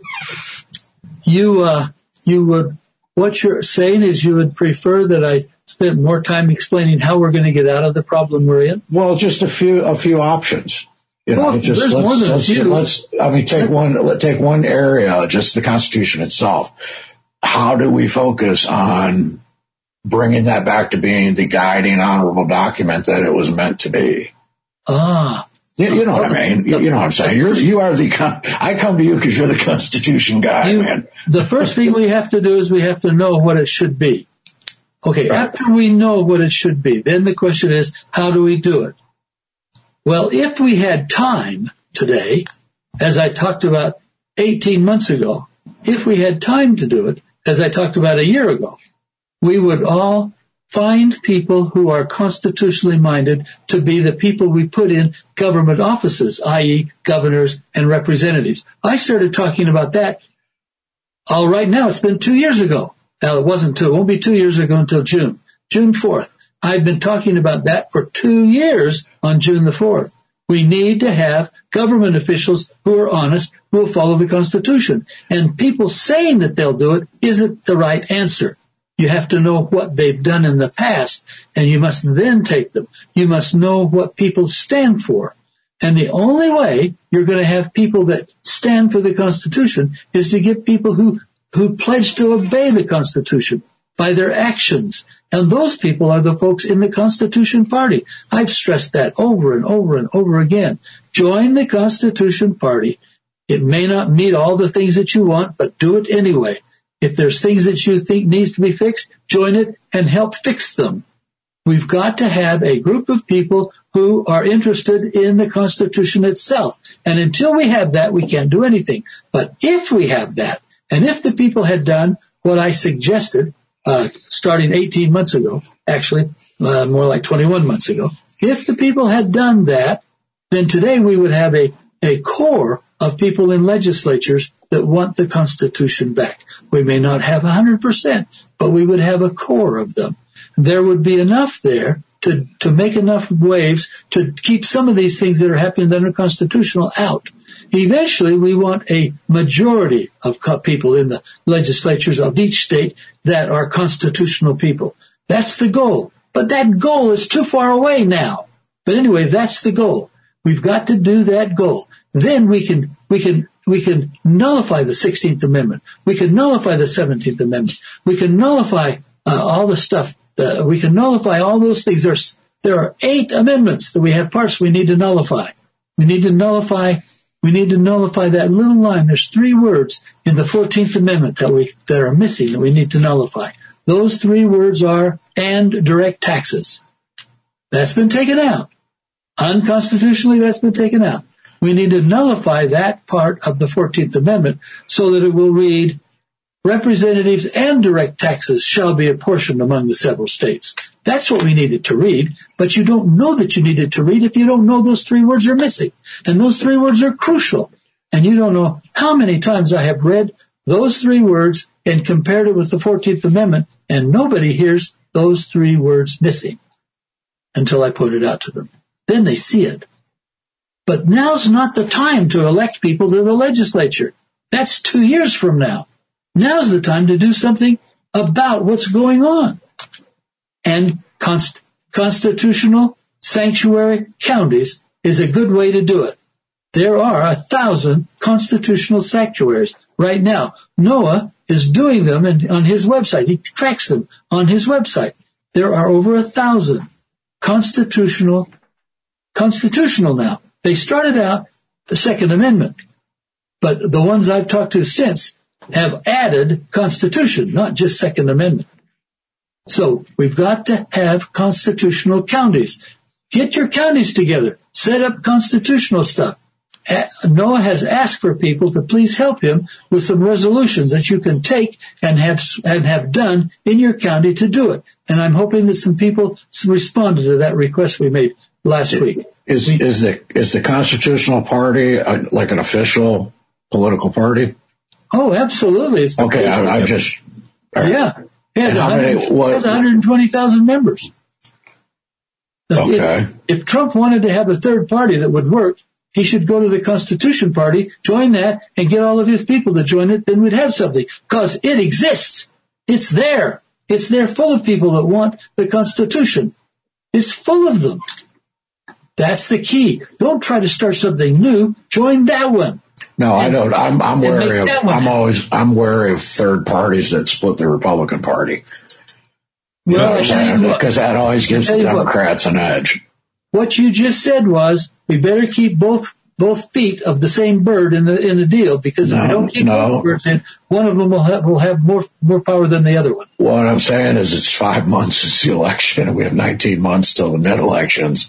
You, uh, you would, what you're saying is you would prefer that I spent more time explaining how we're going to get out of the problem we're in? Well, just a few, a few options. You know, well, just there's let's, more than let's, a few. let's, I mean, take one, let take one area, just the Constitution itself. How do we focus on bringing that back to being the guiding honorable document that it was meant to be? Ah. You, you know what I mean? You, you know what I'm saying? You're, you are the, I come to you because you're the Constitution guy, you, man. The first thing we have to do is we have to know what it should be. Okay, right. After we know what it should be, then the question is, how do we do it? Well, if we had time today, as I talked about eighteen months ago, if we had time to do it, as I talked about a year ago, we would all find people who are constitutionally minded to be the people we put in government offices, that is governors and representatives. I started talking about that. All right, now it's been two years ago. Now it wasn't two, it won't be two years ago until June, June fourth. I've been talking about that for two years on June the fourth. We need to have government officials who are honest, who will follow the Constitution. And people saying that they'll do it isn't the right answer. You have to know what they've done in the past, and you must then take them. You must know what people stand for. And the only way you're going to have people that stand for the Constitution is to get people who, who pledge to obey the Constitution by their actions. And those people are the folks in the Constitution Party. I've stressed that over and over and over again. Join the Constitution Party. It may not meet all the things that you want, but do it anyway. If there's things that you think needs to be fixed, join it and help fix them. We've got to have a group of people who are interested in the Constitution itself. And until we have that, we can't do anything. But if we have that, and if the people had done what I suggested, uh, starting eighteen months ago, actually, uh, more like twenty-one months ago, if the people had done that, then today we would have a, a core of people in legislatures that want the Constitution back. We may not have one hundred percent, but we would have a core of them. There would be enough there to, to make enough waves to keep some of these things that are happening that are constitutional out. Eventually, we want a majority of people in the legislatures of each state that are constitutional people. That's the goal. But that goal is too far away now. But anyway, that's the goal. We've got to do that goal. Then we can, we can, we can nullify the sixteenth Amendment. We can nullify the seventeenth Amendment. We can nullify uh, all the stuff. Uh, we can nullify all those things. There's, there are eight amendments that we have parts we need to nullify. We need to nullify, we need to nullify that little line. There's three words in the fourteenth Amendment that we, that are missing that we need to nullify. Those three words are, and direct taxes. That's been taken out. Unconstitutionally, that's been taken out. We need to nullify that part of the fourteenth Amendment so that it will read, representatives and direct taxes shall be apportioned among the several states. That's what we needed to read, but you don't know that you needed to read if you don't know those three words are missing. And those three words are crucial. And you don't know how many times I have read those three words and compared it with the fourteenth Amendment, and nobody hears those three words missing until I point it out to them. Then they see it. But now's not the time to elect people to the legislature. That's two years from now. Now's the time to do something about what's going on. And const- constitutional sanctuary counties is a good way to do it. There are a thousand constitutional sanctuaries right now. NOAA is doing them in, on his website. He tracks them on his website. There are over a thousand constitutional, constitutional now. They started out the Second Amendment, but the ones I've talked to since have added Constitution, not just Second Amendment. So we've got to have constitutional counties. Get your counties together. Set up constitutional stuff. Noah has asked for people to please help him with some resolutions that you can take and have and have done in your county to do it. And I'm hoping that some people responded to that request we made last week. Is we, is the is the Constitutional Party uh, like an official political party? Oh, absolutely. It's okay, I, I just uh, yeah. It has, many, what, it has one hundred twenty thousand members. Okay. If, if Trump wanted to have a third party that would work, he should go to the Constitution Party, join that, and get all of his people to join it. Then we'd have something. Because it exists. It's there. It's there full of people that want the Constitution. It's full of them. That's the key. Don't try to start something new. Join that one. No, and, I don't. I'm, I'm wary of, I'm happen. always, I'm wary of third parties that split the Republican Party. You well, know what I'm saying? Because that always gives the Democrats what, an edge. What you just said was, we better keep both, both feet of the same bird in the, in the deal, because if no, we don't keep no. both birds in, one of them will have, will have more, more power than the other one. What I'm saying is it's five months since the election and we have nineteen months till the mid-elections.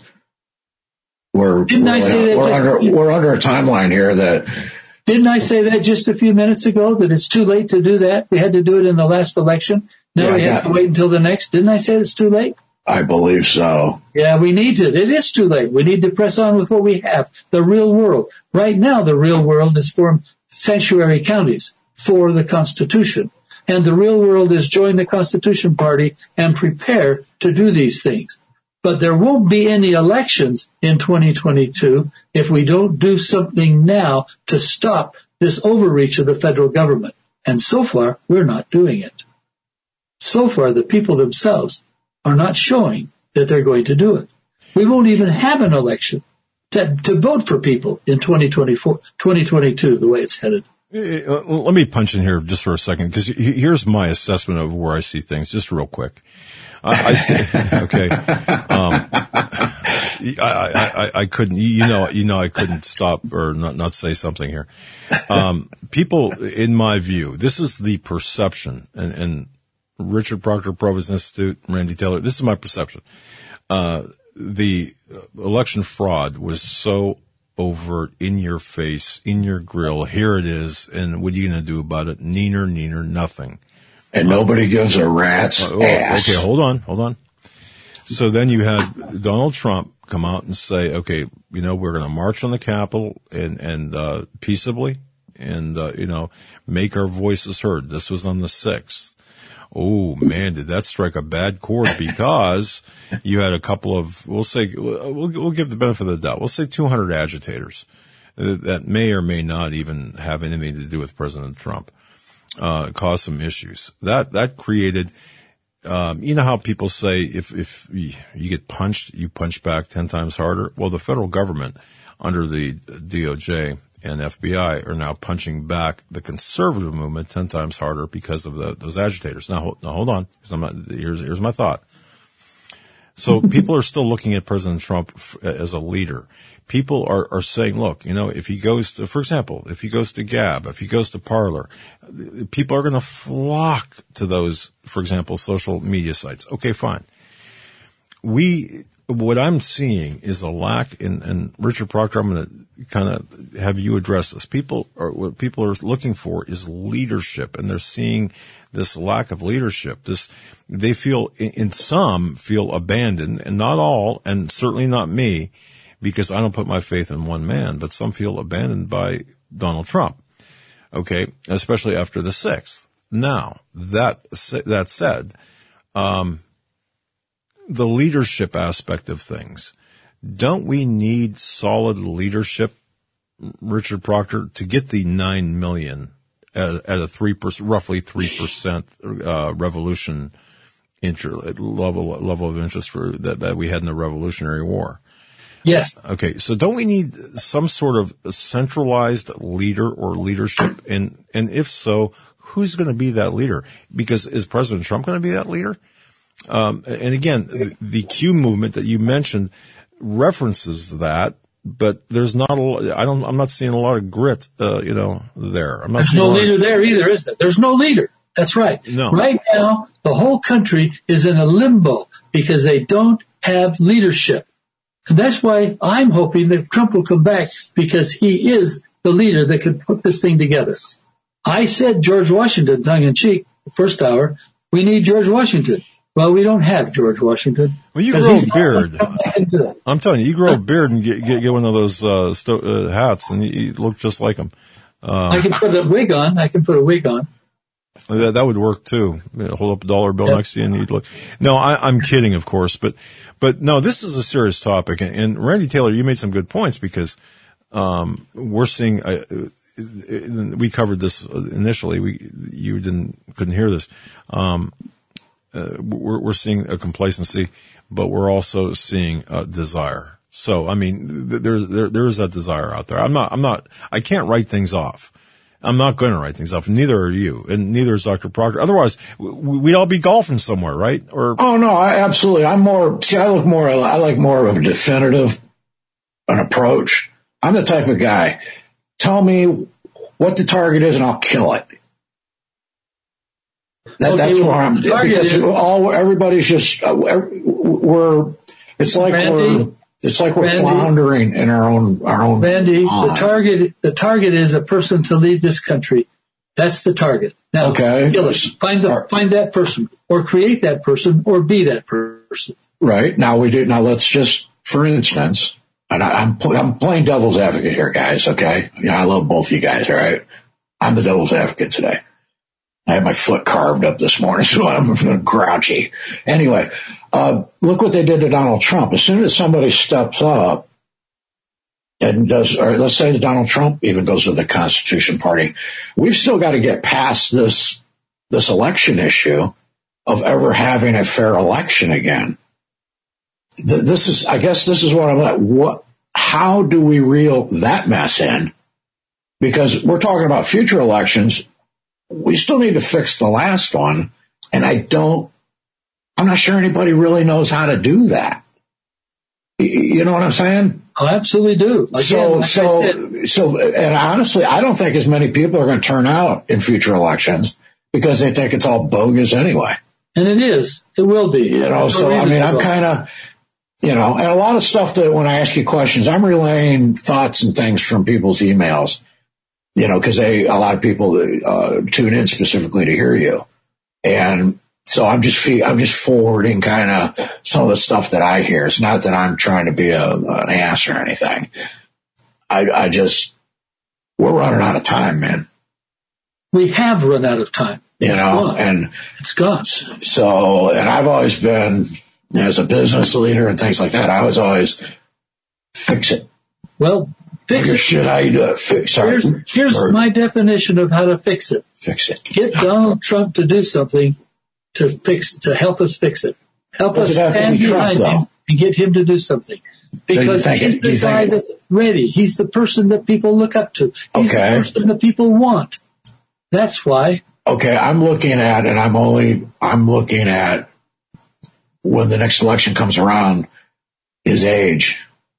We're, Didn't we're, I say that we're, just, under, we're under a timeline here that... Didn't I say that just a few minutes ago, that it's too late to do that? We had to do it in the last election. Now yeah, we have yeah. to wait until the next. Didn't I say it's too late? I believe so. Yeah, we need to. It is too late. We need to press on with what we have, the real world. Right now, the real world is form sanctuary counties for the Constitution. And the real world is join the Constitution Party and prepare to do these things. But there won't be any elections in twenty twenty-two if we don't do something now to stop this overreach of the federal government. And so far, we're not doing it. So far, the people themselves are not showing that they're going to do it. We won't even have an election to, to vote for people in twenty twenty-four, twenty twenty-two, the way it's headed. Let me punch in here just for a second, because here's my assessment of where I see things, just real quick. I, I see, okay. Um, I, I, I couldn't, you know, you know, I couldn't stop or not, not say something here. Um, people, in my view, this is the perception, and, and Richard Proctor, Provost Institute, Randy Taylor, this is my perception. Uh, the election fraud was so overt, in your face, in your grill. Here it is. And what are you going to do about it? Neener, neener, nothing. And nobody gives a rat's oh, ass. Okay, hold on, hold on. So then you had Donald Trump come out and say, okay, you know, we're going to march on the Capitol and, and, uh, peaceably and, uh, you know, make our voices heard. This was on the sixth. Oh man, did that strike a bad chord, because you had a couple of, we'll say, we'll, we'll give the benefit of the doubt. We'll say two hundred agitators that may or may not even have anything to do with President Trump, uh, cause some issues. That, that created, um, you know how people say if, if you get punched, you punch back ten times harder? Well, the federal government under the D O J and F B I are now punching back the conservative movement ten times harder because of the, those agitators. Now, now hold on. I'm not, here's, here's my thought. So people are still looking at President Trump as a leader. People are, are saying, look, you know, if he goes to, for example, if he goes to Gab, if he goes to Parler, people are going to flock to those, for example, social media sites. Okay, fine. We, what I'm seeing is a lack in, and Richard Proctor, I'm going to kind of have you address this. People are, what people are looking for is leadership, and they're seeing this lack of leadership. This, they feel, in some, feel abandoned, and not all, and certainly not me, because I don't put my faith in one man, but some feel abandoned by Donald Trump. Okay, especially after the sixth. Now, that, that said, um, the leadership aspect of things. Don't we need solid leadership, Richard Proctor, to get the nine million at, at a three percent, roughly three percent, uh, revolution inter, level, level of interest for that, that we had in the Revolutionary War? Yes. Okay. So don't we need some sort of centralized leader or leadership? And, and if so, who's going to be that leader? Because is President Trump going to be that leader? Um, and again, the, the Q movement that you mentioned references that, but there's not a lot, I don't, I'm not seeing a lot of grit, uh, you know, there. I'm not There's seeing no a lot leader of, there either, is there? There's no leader. That's right. No. Right now, the whole country is in a limbo because they don't have leadership. And that's why I'm hoping that Trump will come back, because he is the leader that could put this thing together. I said George Washington, tongue in cheek, the first hour, we need George Washington. Well, we don't have George Washington. Well, you grow a beard. I'm telling you, you grow a beard and get get, get one of those uh, sto- uh, hats, and you, you look just like him. Uh, I can put a wig on. I can put a wig on. That that would work too. Hold up a dollar bill Yep. next to you and you'd look. No, I, I'm kidding, of course, but but no, this is a serious topic. And, and Randy Taylor, you made some good points, because um, we're seeing. Uh, we covered this initially. We you didn't couldn't hear this. Um, Uh, we're, we're seeing a complacency, but we're also seeing a desire. So, I mean, th- there's, there, there is that desire out there. I'm not, I'm not, I can't write things off. I'm not going to write things off. Neither are you, and neither is Doctor Proctor. Otherwise, w- we'd all be golfing somewhere, right? Or oh no, I, absolutely. I'm more. See, I look more. I like more of a definitive an approach. I'm the type of guy. Tell me what the target is, and I'll kill it. That, Okay, that's well, where I'm, the target because is- all, everybody's just, uh, we're, it's like Randy, we're, it's like we're Randy, floundering in our own, our own. Randy, pond. the target, the target is a person to lead this country. That's the target. Now, Okay. kill it. Find the, find that person, or create that person, or be that person. Right. Now we do, now let's just, for instance, and I, I'm, pl- I'm playing devil's advocate here, guys. Okay. You know, I love both you guys. All right. I'm the devil's advocate today. I had my foot carved up this morning, so I'm grouchy. Anyway, uh, look what they did to Donald Trump. As soon as somebody steps up and does, or let's say that Donald Trump even goes to the Constitution Party, we've still got to get past this, this election issue of ever having a fair election again. This is, I guess this is what I'm at. What, how do we reel that mess in? Because we're talking about future elections. We still need to fix the last one. And I don't, I'm not sure anybody really knows how to do that. You know what I'm saying? I absolutely do. Again, so, like so, I said, so, and honestly, I don't think as many people are going to turn out in future elections because they think it's all bogus anyway. and it is. It will be. You know, so I mean, I'm kind of, you know, and a lot of stuff that when I ask you questions, I'm relaying thoughts and things from people's emails. You know, because they a lot of people uh, tune in specifically to hear you, and so I'm just fe- I'm just forwarding kind of some of the stuff that I hear. It's not that I'm trying to be a, an ass or anything. I, I just we're running out of time, man. We have run out of time. You It's know, gone. and It's gone. so and I've always been as a business leader and things like that. I was always fix it. Well, fix Your it. shit, how you do it? Fix. Sorry, Here's, here's Sorry. my definition of how to fix it. Fix it. Get Donald Trump to do something to fix, to help us fix it. Help Does us it have to stand be Trump, behind him though? and get him to do something. Because think he's it- do the you guy think it- that's ready. He's the person that people look up to. He's Okay. the person that people want. That's why. Okay, I'm looking at, and I'm only, I'm looking at when the next election comes around, his age.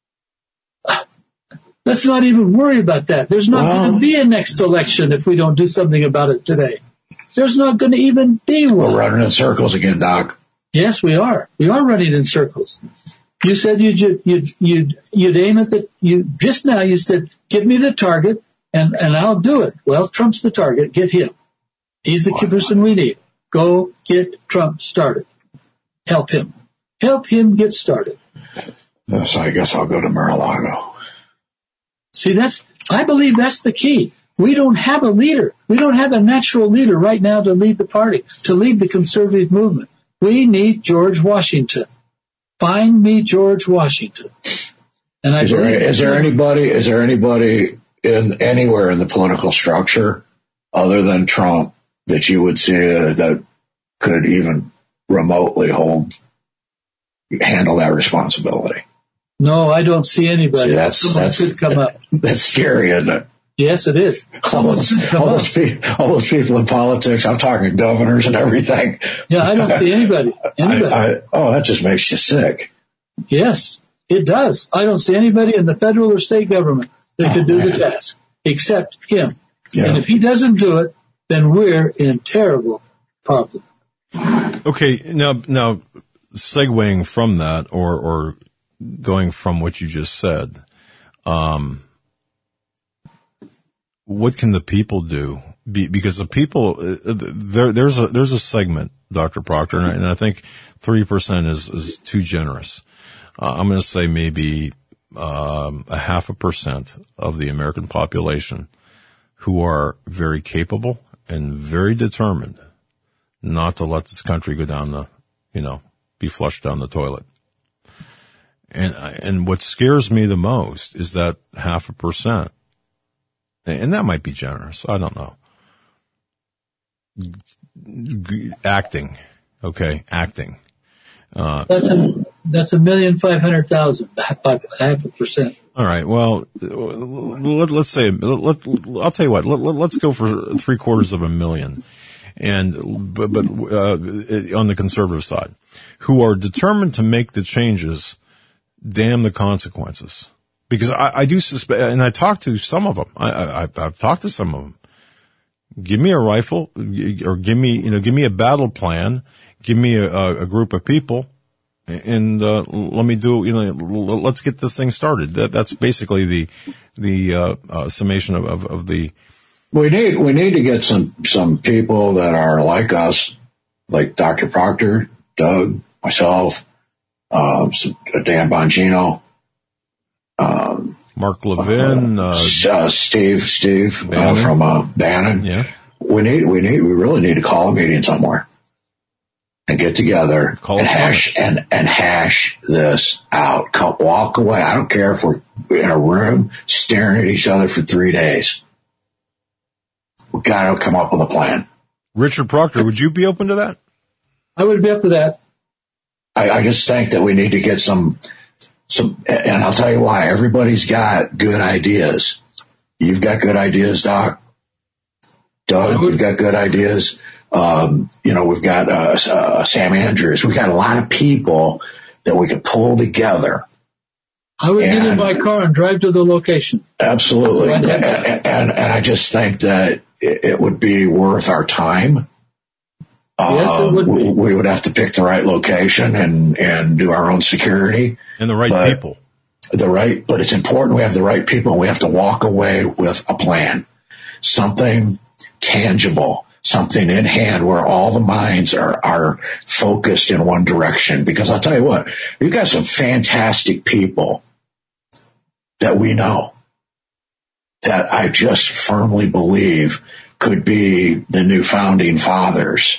Let's not even worry about that. There's not Well- going to be a next election if we don't do something about it today. There's not going to even be one. We're running in circles again, Doc. Yes, we are. We are running in circles. You said you'd, you'd, you'd, you'd aim at the, you, just now you said, give me the target and, and I'll do it. Well, Trump's the target. Get him. He's the person we need. Go get Trump started. Help him. Help him get started. So I guess I'll go to Mar-a-Lago. See, that's, I believe that's the key. We don't have a leader. We don't have a natural leader right now to lead the party, to lead the conservative movement. We need George Washington. Find me George Washington. And I Is there, believe is there anybody, is there anybody in anywhere in the political structure other than Trump that you would see uh, that could even remotely hold, handle that responsibility? No, I don't see anybody. See, that's, Someone that's, could come up. that's scary, isn't it? Yes, it is. All those, all, those pe- all those people in politics, I'm talking governors and everything. Yeah, I don't see anybody. Anybody. I, I, oh, that just makes you sick. Yes, it does. I don't see anybody in the federal or state government that could oh, do man. the task except him. Yeah. And if he doesn't do it, then we're in terrible problem. Okay, now, now, segueing from that, or, or going from what you just said, um, what can the people do? Be, because the people, uh, there, there's a, there's a segment, Doctor Proctor, and I, and I think three percent is, is too generous. Uh, I'm going to say maybe, um, a half a percent of the American population who are very capable and very determined not to let this country go down the, you know, be flushed down the toilet. And, and what scares me the most is that half a percent, and that might be generous, I don't know. G- acting, okay, acting. Uh, that's a, that's a million five hundred thousand, half a percent. All right. Well, let, let's say, let, let, I'll tell you what, let, let, let's go for three quarters of a million. And, but, but, uh, on the conservative side, who are determined to make the changes, damn the consequences. Because I, I do suspect, and I talked to some of them. I, I, I've talked to some of them. Give me a rifle, or give me, you know, give me a battle plan. Give me a, a group of people, and uh, let me do, you know, let's get this thing started. That, that's basically the the uh, uh, summation of, of, of the. We need we need to get some some people that are like us, like Doctor Proctor, Doug, myself, um, Dan Bongino, um, Mark Levin, uh, uh, Steve, Steve uh, from uh, Bannon. Yeah, we need we need we really need to call a meeting somewhere and get together Call and hash and, and hash this out. Come, walk away. I don't care if we're in a room staring at each other for three days. We got to come up with a plan. Richard Proctor, would you be open to that? I would be up to that. I, I just think that we need to get some, some, and I'll tell you why. Everybody's got good ideas. You've got good ideas, Doc. Doug, you've got good ideas. Um, you know, we've got uh, uh, Sam Andrews. We've got a lot of people that we could pull together. I would and, get in my car and drive to the location. Absolutely. And, and, and, and I just think that it, it would be worth our time. Yes, it would uh, be. We would have to pick the right location and, and do our own security. And the right but people. The right, but it's important we have the right people, and we have to walk away with a plan. Something tangible, something in hand where all the minds are, are focused in one direction. Because I'll tell you what, we've got some fantastic people that we know that I just firmly believe could be the new founding fathers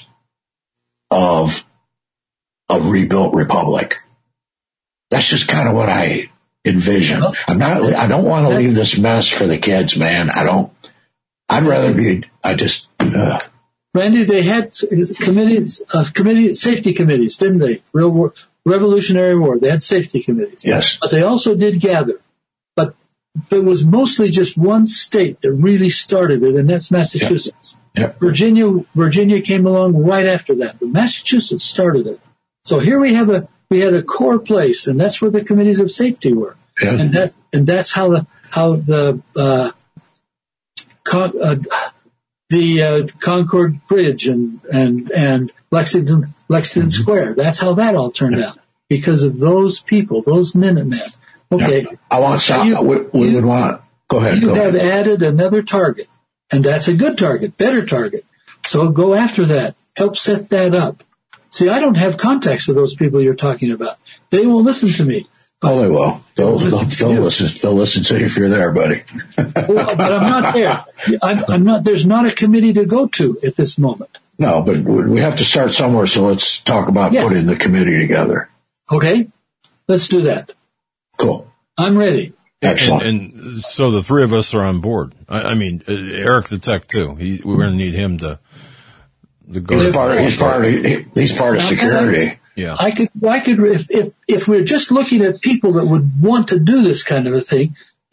of a rebuilt republic. That's just kind of what I envision. I'm not, I don't want to leave this mess for the kids, man. I don't, I'd rather be, I just, uh, Randy, they had committees, uh, committee, safety committees, didn't they? Real war, Revolutionary War. They had safety committees. Yes. But they also did gather. But it was mostly just one state that really started it, and that's Massachusetts. Yep. Yep. Virginia, Virginia came along right after that, but Massachusetts started it. So here we have a, we had a core place, and that's where the committees of safety were. Yeah. And that's, and that's how the, how the, uh, con, uh the uh, Concord Bridge and and and Lexington Lexington mm-hmm. Square. That's how that all turned out, because of those people, those Minutemen. Okay, yeah. I want some. You, we, we you, would want. Go ahead. You go have ahead. added another target, and that's a good target, better target. So go after that. Help set that up. See, I don't have contacts with those people you're talking about. They will listen to me. Oh, they will. They'll, they'll, they'll listen. They'll listen to you if you're there, buddy. Well, but I'm not there. I'm, I'm not. There's not a committee to go to at this moment. No, but we have to start somewhere. So let's talk about yeah. putting the committee together. Okay, let's do that. Cool. I'm ready. Excellent. And, and so the three of us are on board. I, I mean, uh, Eric the tech too. He, we're going to need him to. to go he's part. Of, he's part. Of, he's part of security. Yeah. I could, I could, if, if, if we're just looking at people that would want to do this kind of a thing,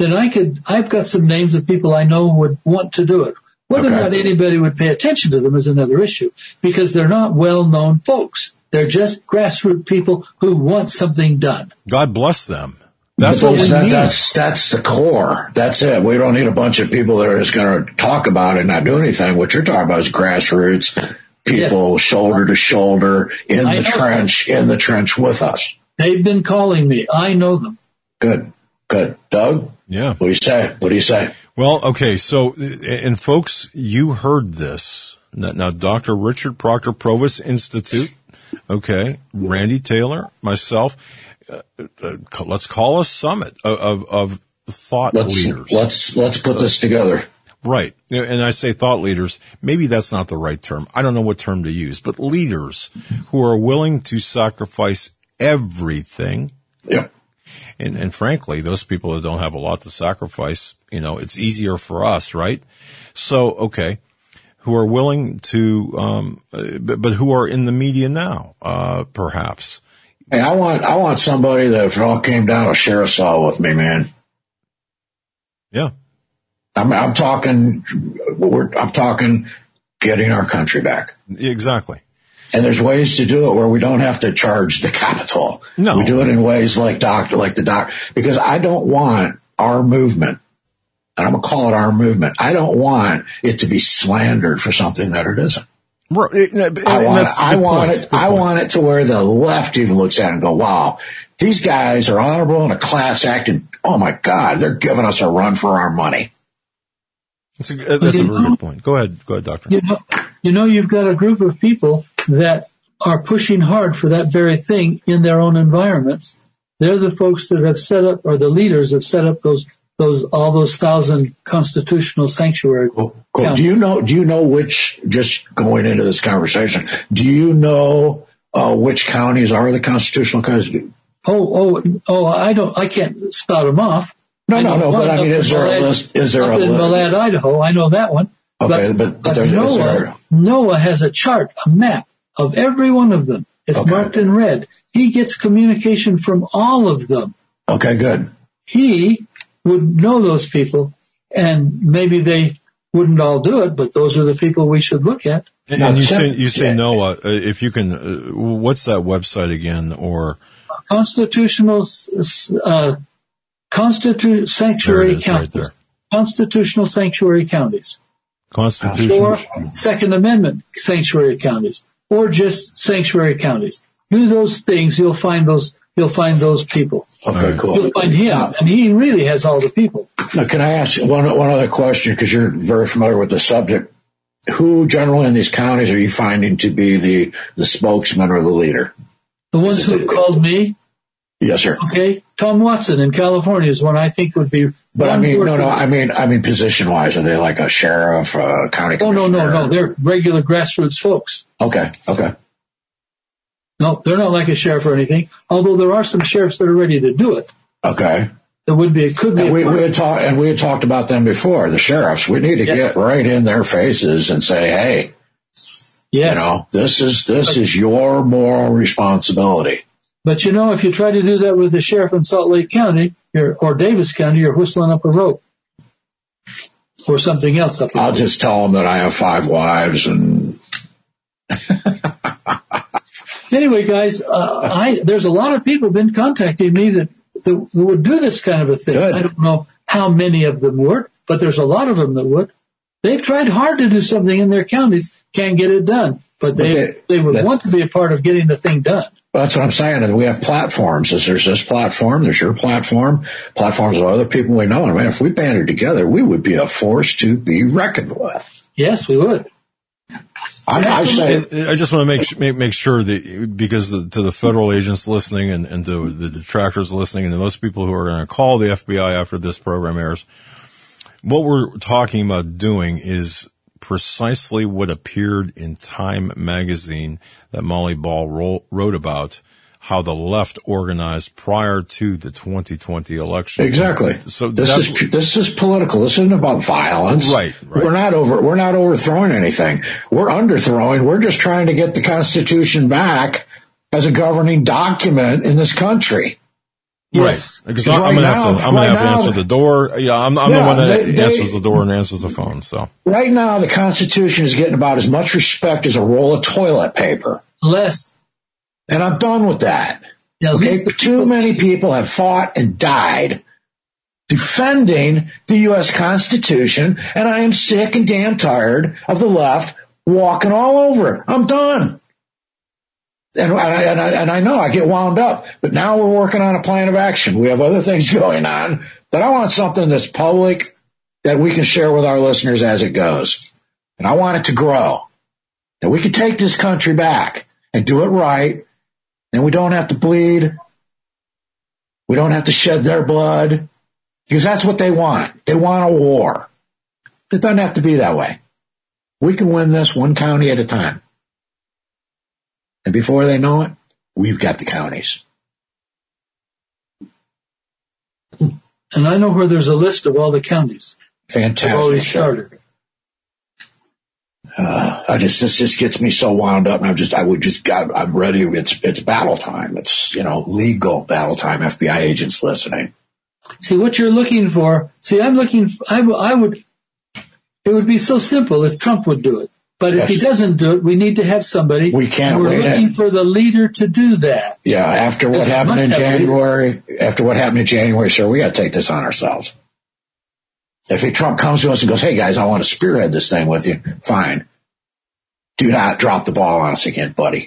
then I could, I've got some names of people I know would want to do it. Whether Okay. or not anybody would pay attention to them is another issue, because they're not well-known folks. They're just grassroots people who want something done. God bless them. That's But what we that, need. That's, that's the core. That's it. We don't need a bunch of people that are just going to talk about it and not do anything. What you're talking about is grassroots people, Yeah. shoulder to shoulder, in I the know. trench, in the trench with us. They've been calling me. I know them. Good, good. Doug? Yeah. What do you say? What do you say? Well, okay. So, and folks, you heard this. Now, now Doctor Richard Proctor, Provost Institute. Okay. Randy Taylor, myself. Uh, uh, let's call a summit of, of, of thought Let's, leaders. let's, let's put this together. Right. And I say thought leaders. Maybe that's not the right term. I don't know what term to use, but leaders who are willing to sacrifice everything. Yep. And, and frankly, those people that don't have a lot to sacrifice, you know, it's easier for us, right? So, okay, who are willing to, um, but, but who are in the media now, uh, perhaps. Hey, I want, I want somebody that if it all came down to share a saw with me, man. Yeah. I'm, I'm talking, we're, I'm talking getting our country back. Exactly. And there's ways to do it where we don't have to charge the capital. No. We do it in ways like doctor, like the doc, because I don't want our movement, and I'm going to call it our movement. I don't want it to be slandered for something that it isn't. Right. And I want, that's I good want point. it, Good I point. want it to where the left even looks at it and go, wow, these guys are honorable and a class act, and oh my God, they're giving us a run for our money. That's a, that's a very good point. Go ahead. Go ahead, Doctor. You know, you know, you've got a group of people that are pushing hard for that very thing in their own environments. They're the folks that have set up, or the leaders have set up those, those, all those thousand constitutional sanctuary. Cool. Cool. Do you know, do you know which, just going into this conversation, do you know, uh, which counties are the constitutional counties? Oh, oh, oh, I don't, I can't spout them off. No, I no, know no, but one I mean, up is in there a Malad- list, is there up a in list? Malad, Idaho, I know that one. Okay, but, but there's, NOAA, is there, NOAA has a chart, a map of every one of them. It's Okay. marked in red. He gets communication from all of them. okay, good. He would know those people, and maybe they wouldn't all do it, but those are the people we should look at. And, Now, and you Tim- say, you say yeah. Noah, uh, if you can, uh, what's that website again? Or, Constitutional, uh, constitu- sanctuary There it is, right counties. there. Constitutional sanctuary counties. Constitution. Or Second Amendment sanctuary counties. Or just sanctuary counties. Do those things, you'll find those, you'll find those people. Okay, cool. You'll find him, and he really has all the people. Now, can I ask you one, one other question, because you're very familiar with the subject? Who generally in these counties are you finding to be the, the spokesman or the leader? The ones who have called me, Yes, sir. okay, Tom Watson in California is one I think would be. But I one mean, no, person- no, I mean, I mean, position wise, are they like a sheriff, a county Oh, no, commissioner? no, no. They're regular grassroots folks. Okay, okay. No, they're not like a sheriff or anything, although there are some sheriffs that are ready to do it. Okay. There would be, it could be. And a we, part- we had talked, and we had talked about them before, the sheriffs. We need to Yeah. get right in their faces and say, hey, yes. you know, this is, this is your moral responsibility. But you know, if you try to do that with the sheriff in Salt Lake County you're, or Davis County, you're whistling up a rope. Or something else up a I'll rope. just tell them that I have five wives and Anyway, guys, uh, I, there's a lot of people been contacting me that, that would do this kind of a thing. Good. I don't know how many of them would, but there's a lot of them that would. They've tried hard to do something in their counties, can't get it done, but they, they- they would that's- want to be a part of getting the thing done. that's what I'm saying. And we have platforms. There's this platform. There's your platform. Platforms of other people we know. And man, if we banded together, we would be a force to be reckoned with. Yes, we would. I, I say, And I just want to make make, make sure that, because the, to the federal agents listening and, and to the detractors listening and to those people who are going to call the F B I after this program airs, what we're talking about doing is precisely what appeared in Time magazine that Molly Ball ro- wrote about, how the left organized prior to the twenty twenty election. exactly. So this that's- is this is political. This isn't about violence. Right, right. We're not over. We're not overthrowing anything. We're underthrowing. We're just trying to get the Constitution back as a governing document in this country. Yes. Right. Because I'm right going to have to, I'm right going to have to answer the door. Yeah, I'm, I'm yeah, the one that they, they, answers the door and answers the phone, so. Right now, the Constitution is getting about as much respect as a roll of toilet paper. Less. And I'm done with that. Yeah, okay? Too many people have fought and died defending the U S Constitution, and I am sick and damn tired of the left walking all over it. I'm done. And I, and, I, and I know I get wound up, but now we're working on a plan of action. We have other things going on, but I want something that's public that we can share with our listeners as it goes. And I want it to grow. And we can take this country back and do it right. And we don't have to bleed. We don't have to shed their blood, because that's what they want. They want a war. It doesn't have to be that way. We can win this one county at a time. And before they know it, we've got the counties. And I know where there's a list of all the counties. Fantastic. I've already started. Uh, I just, this just gets me so wound up, and I'm just, I would just, I'm ready. It's, it's battle time. It's, you know, legal battle time. F B I agents listening. See what you're looking for. See, I'm looking, I, I would, it would be so simple if Trump would do it. But yes. If he doesn't do it, we need to have somebody. We can't We're wait looking in. for the leader to do that. Yeah, after what happened in January, after what happened in January, sir, we got to take this on ourselves. If he, Trump comes to us and goes, hey, guys, I want to spearhead this thing with you, fine. Do not drop the ball on us again, buddy.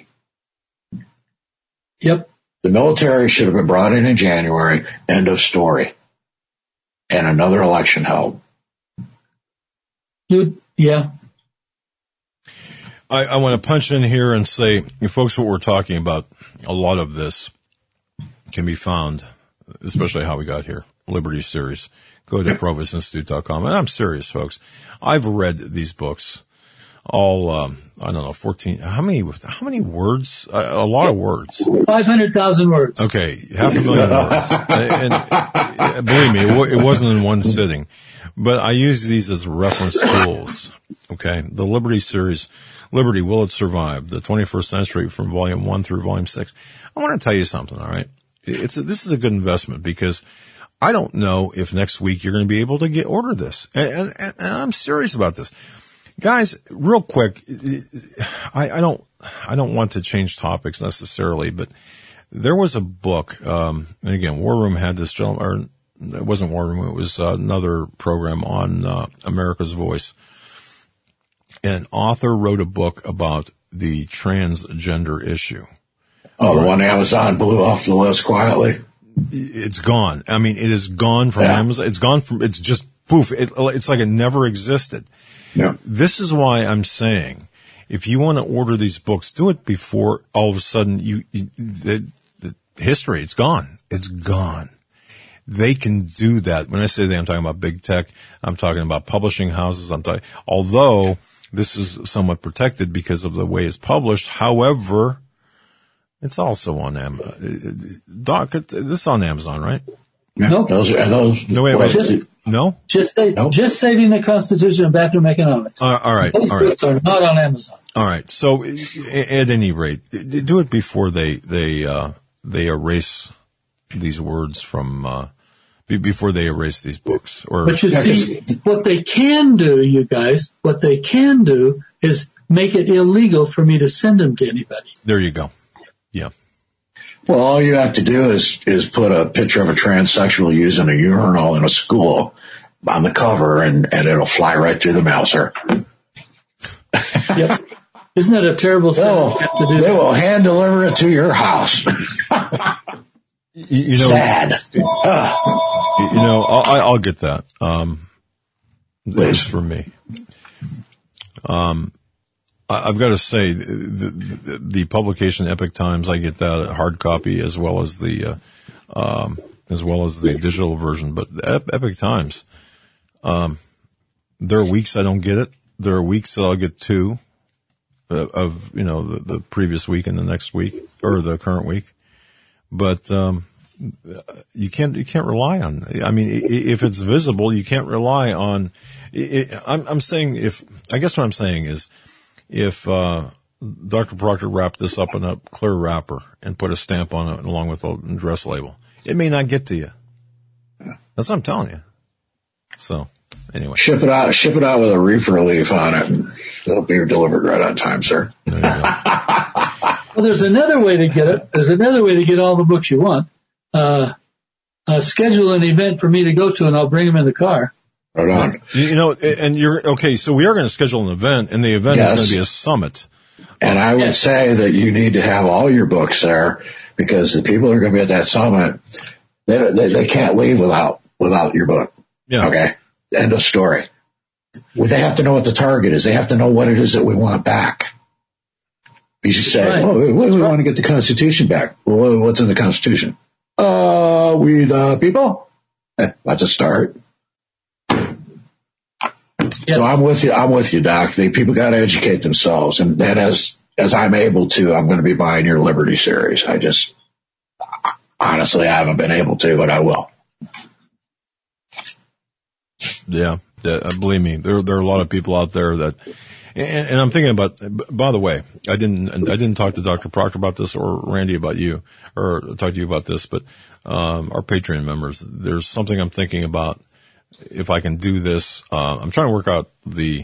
Yep. The military should have been brought in in January, end of story. And another election held. You, yeah. I, I want to punch in here and say, folks, what we're talking about, a lot of this can be found, especially how we got here, Liberty Series. Go to provost institute dot com. And I'm serious, folks. I've read these books, all, um, I don't know, fourteen, how many, how many words? A, a lot of words. five hundred thousand words. Okay, half a million words. And, and believe me, it, w- it wasn't in one sitting. But I use these as reference tools. Okay, the Liberty Series. Liberty, Will It Survive? The twenty-first Century, from Volume one through Volume six. I want to tell you something, all right? It's a, this is a good investment, because I don't know if next week you're going to be able to get order this. And, and, and I'm serious about this. Guys, real quick, I, I don't I don't want to change topics necessarily, but there was a book, um, and again, War Room had this gentleman, or it wasn't War Room, it was uh, another program on uh, America's Voice. An author wrote a book about the transgender issue. Oh, the one Amazon blew off the list quietly? It's gone. I mean, it is gone from yeah. Amazon. It's gone from, it's just poof. It, it's like it never existed. Yeah. This is why I'm saying, if you want to order these books, do it before all of a sudden you, you the, the history, it's gone. It's gone. They can do that. When I say they, I'm talking about big tech. I'm talking about publishing houses. I'm talking, although this is somewhat protected because of the way it's published. However, it's also on Amazon. Doc, this is on Amazon, right? Yeah, nope. Those are those. No, wait, wait. Just, no? Just, nope. just saving the Constitution and bathroom economics. Uh, all right. Those all right. books are not on Amazon. All right. So at any rate, do it before they, they, uh, they erase these words from, uh, before they erase these books. Or, but you see, what they can do, you guys, what they can do is make it illegal for me to send them to anybody. There you go. Yeah. Well, all you have to do is, is put a picture of a transsexual using a urinal in a school on the cover, and, and it'll fly right through the mail, sir. Yep. Isn't that a terrible thing will, to have to do? They will hand deliver it to your house. You know, sad. You know, I'll, I'll get that. Um, that's for me. Um, I've got to say, the, the, the publication Epic Times, I get that hard copy as well as the, uh, um, as well as the digital version. But Epic Times, um, there are weeks I don't get it. There are weeks that I'll get two uh, of, you know, the, the previous week and the next week, or the current week. But, um, you can't, you can't rely on, I mean, if it's visible, you can't rely on, it, I'm, I'm saying if, I guess what I'm saying is, if, uh, Doctor Proctor wrapped this up in a clear wrapper and put a stamp on it along with the address label, it may not get to you. That's what I'm telling you. So, anyway. Ship it out, ship it out with a reefer leaf on it, and it'll be delivered right on time, sir. There you go. Well, there's another way to get it. There's another way to get all the books you want. Uh, uh, schedule an event for me to go to, and I'll bring them in the car. Right on. You know, and you're, okay, so we are going to schedule an event, and the event Yes. is going to be a summit. And I would Yes. say that you need to have all your books there, because the people who are going to be at that summit, they, don't- they, they can't leave without, without your book. Yeah. Okay. End of story. Well, they have to know what the target is. They have to know what it is that we want back. You should say, Right. oh, we, we want to get the Constitution back. Well, what's in the Constitution? Uh, we the people? Eh, that's a start. Yes. So I'm with you. I'm with you, Doc. The people got to educate themselves. And then as, as I'm able to, I'm going to be buying your Liberty series. I just, honestly, I haven't been able to, but I will. Yeah, that, uh, believe me, there there are a lot of people out there that, and, and I'm thinking about. By the way, I didn't I didn't talk to Doctor Proctor about this or Randy about you or talk to you about this, but um, our Patreon members, there's something I'm thinking about. If I can do this, uh, I'm trying to work out the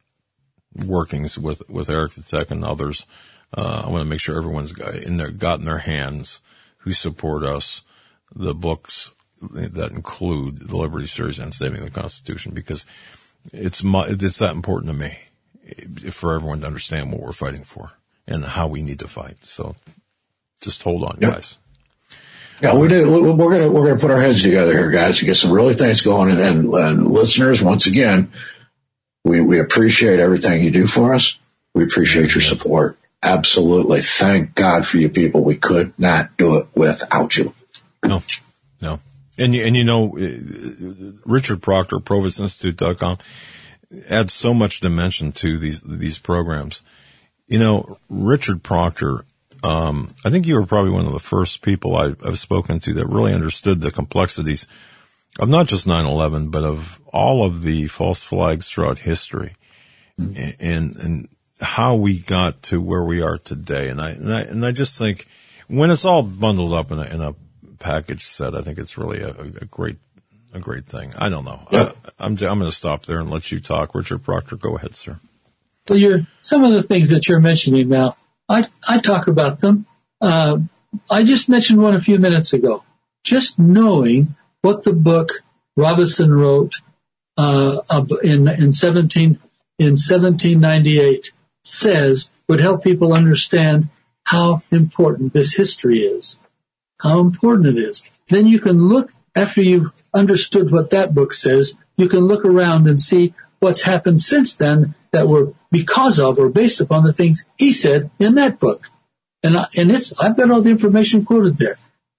workings with with Eric the Tech and others. Uh, I want to make sure everyone's got in their got in their hands who support us the books that include the Liberty Series and Saving the Constitution, because it's my, it's that important to me for everyone to understand what we're fighting for and how we need to fight. So just hold on, Yep. guys. Yeah, we did. We're gonna we're gonna put our heads together here, guys, to get some really things going. And, and, and listeners, once again, we we appreciate everything you do for us. We appreciate your support. Absolutely. Thank God for you people. We could not do it without you. No, no. And you, and you know, Richard Proctor, Provis Institute dot com, adds so much dimension to these, these programs. You know, Richard Proctor, um, I think you were probably one of the first people I, I've spoken to that really understood the complexities of not just nine eleven, but of all of the false flags throughout history, mm-hmm. and, and how we got to where we are today. And I, and I, and I just think when it's all bundled up in a, in a package set, I think it's really a, a great, a great thing. I don't know. Yep. I, I'm, I'm going to stop there and let you talk. Richard Proctor, go ahead, sir. Well, you're, some of the things that you're mentioning now, I, I talk about them. Uh, I just mentioned one a few minutes ago. Just knowing what the book Robinson wrote, uh, in, in seventeen, in seventeen ninety-eight says would help people understand how important this history is. How important it is. Then you can look, after you've understood what that book says, you can look around and see what's happened since then that were because of or based upon the things he said in that book. And I, and it's, I've got all the information quoted there.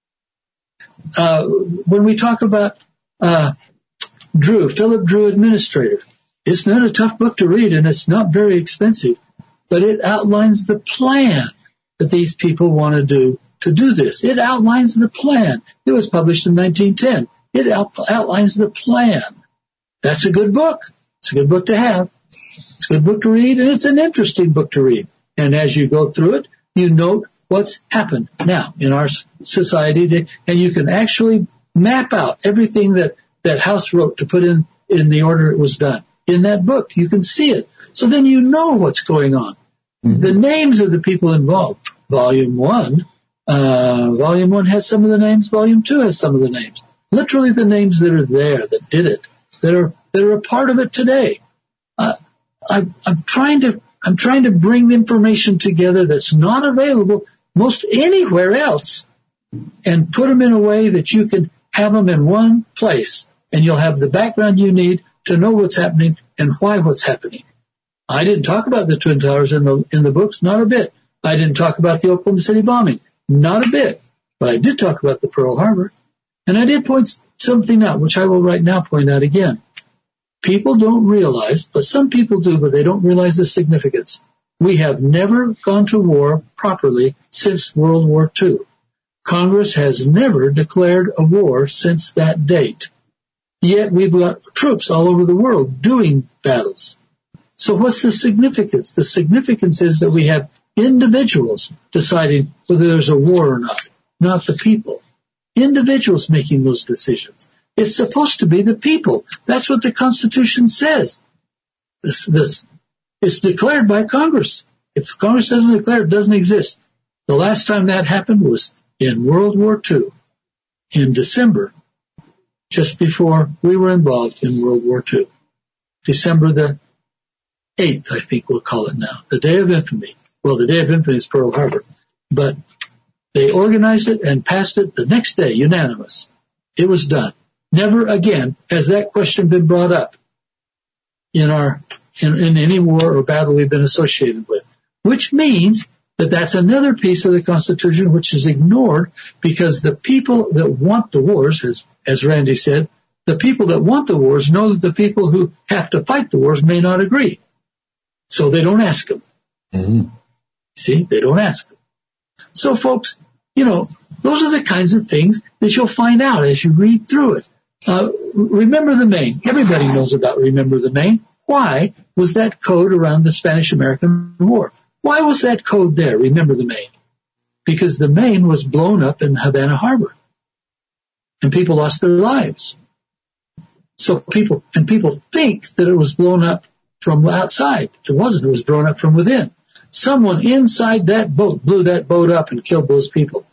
Uh, when we talk about, uh, Drew, Philip Drew Administrator, it's not a tough book to read and it's not very expensive, but it outlines the plan that these people want to do to do this. It outlines the plan. It was published in nineteen ten. It out, outlines the plan. That's a good book. It's a good book to have. It's a good book to read, and it's an interesting book to read. And as you go through it, you note what's happened now in our society, and you can actually map out everything that, that House wrote to put in, in the order it was done. In that book, you can see it. So then you know what's going on. Mm-hmm. The names of the people involved. Volume one, uh, volume one has some of the names. Volume two has some of the names. Literally the names that are there that did it, that are, that are a part of it today. Uh, I, I'm trying to, I'm trying to bring the information together that's not available most anywhere else and put them in a way that you can have them in one place and you'll have the background you need to know what's happening and why what's happening. I didn't talk about the Twin Towers in the, in the books, not a bit. I didn't talk about the Oklahoma City bombing, not a bit. But I did talk about the Pearl Harbor. And I did point something out, which I will right now point out again. People don't realize, but some people do, but they don't realize the significance. We have never gone to war properly since World War Two. Congress has never declared a war since that date. Yet we've got troops all over the world doing battles. So what's the significance? The significance is that we have individuals deciding whether there's a war or not, not the people. individuals making those decisions. It's supposed to be the people. That's what the Constitution says. This, this, it's declared by Congress. If Congress doesn't declare it, it doesn't exist. The last time that happened was in World War Two, in December, just before we were involved in World War Two. December the eighth, I think we'll call it now. The Day of Infamy. Well, the Day of Infamy is Pearl Harbor. But they organized it and passed it the next day, unanimous. It was done. Never again has that question been brought up in our in, in any war or battle we've been associated with, which means that that's another piece of the Constitution which is ignored because the people that want the wars, as, as Randy said, the people that want the wars know that the people who have to fight the wars may not agree. So they don't ask them. Mm-hmm. See, they don't ask them. So, folks, you know, those are the kinds of things that you'll find out as you read through it. Uh, remember the Maine. Everybody knows about Remember the Maine. Why was that code around the Spanish-American War? Why was that code there, Remember the Maine? Because the Maine was blown up in Havana Harbor. And people lost their lives. So people, and people think that it was blown up from outside. It wasn't. It was blown up from within. Someone inside that boat blew that boat up and killed those people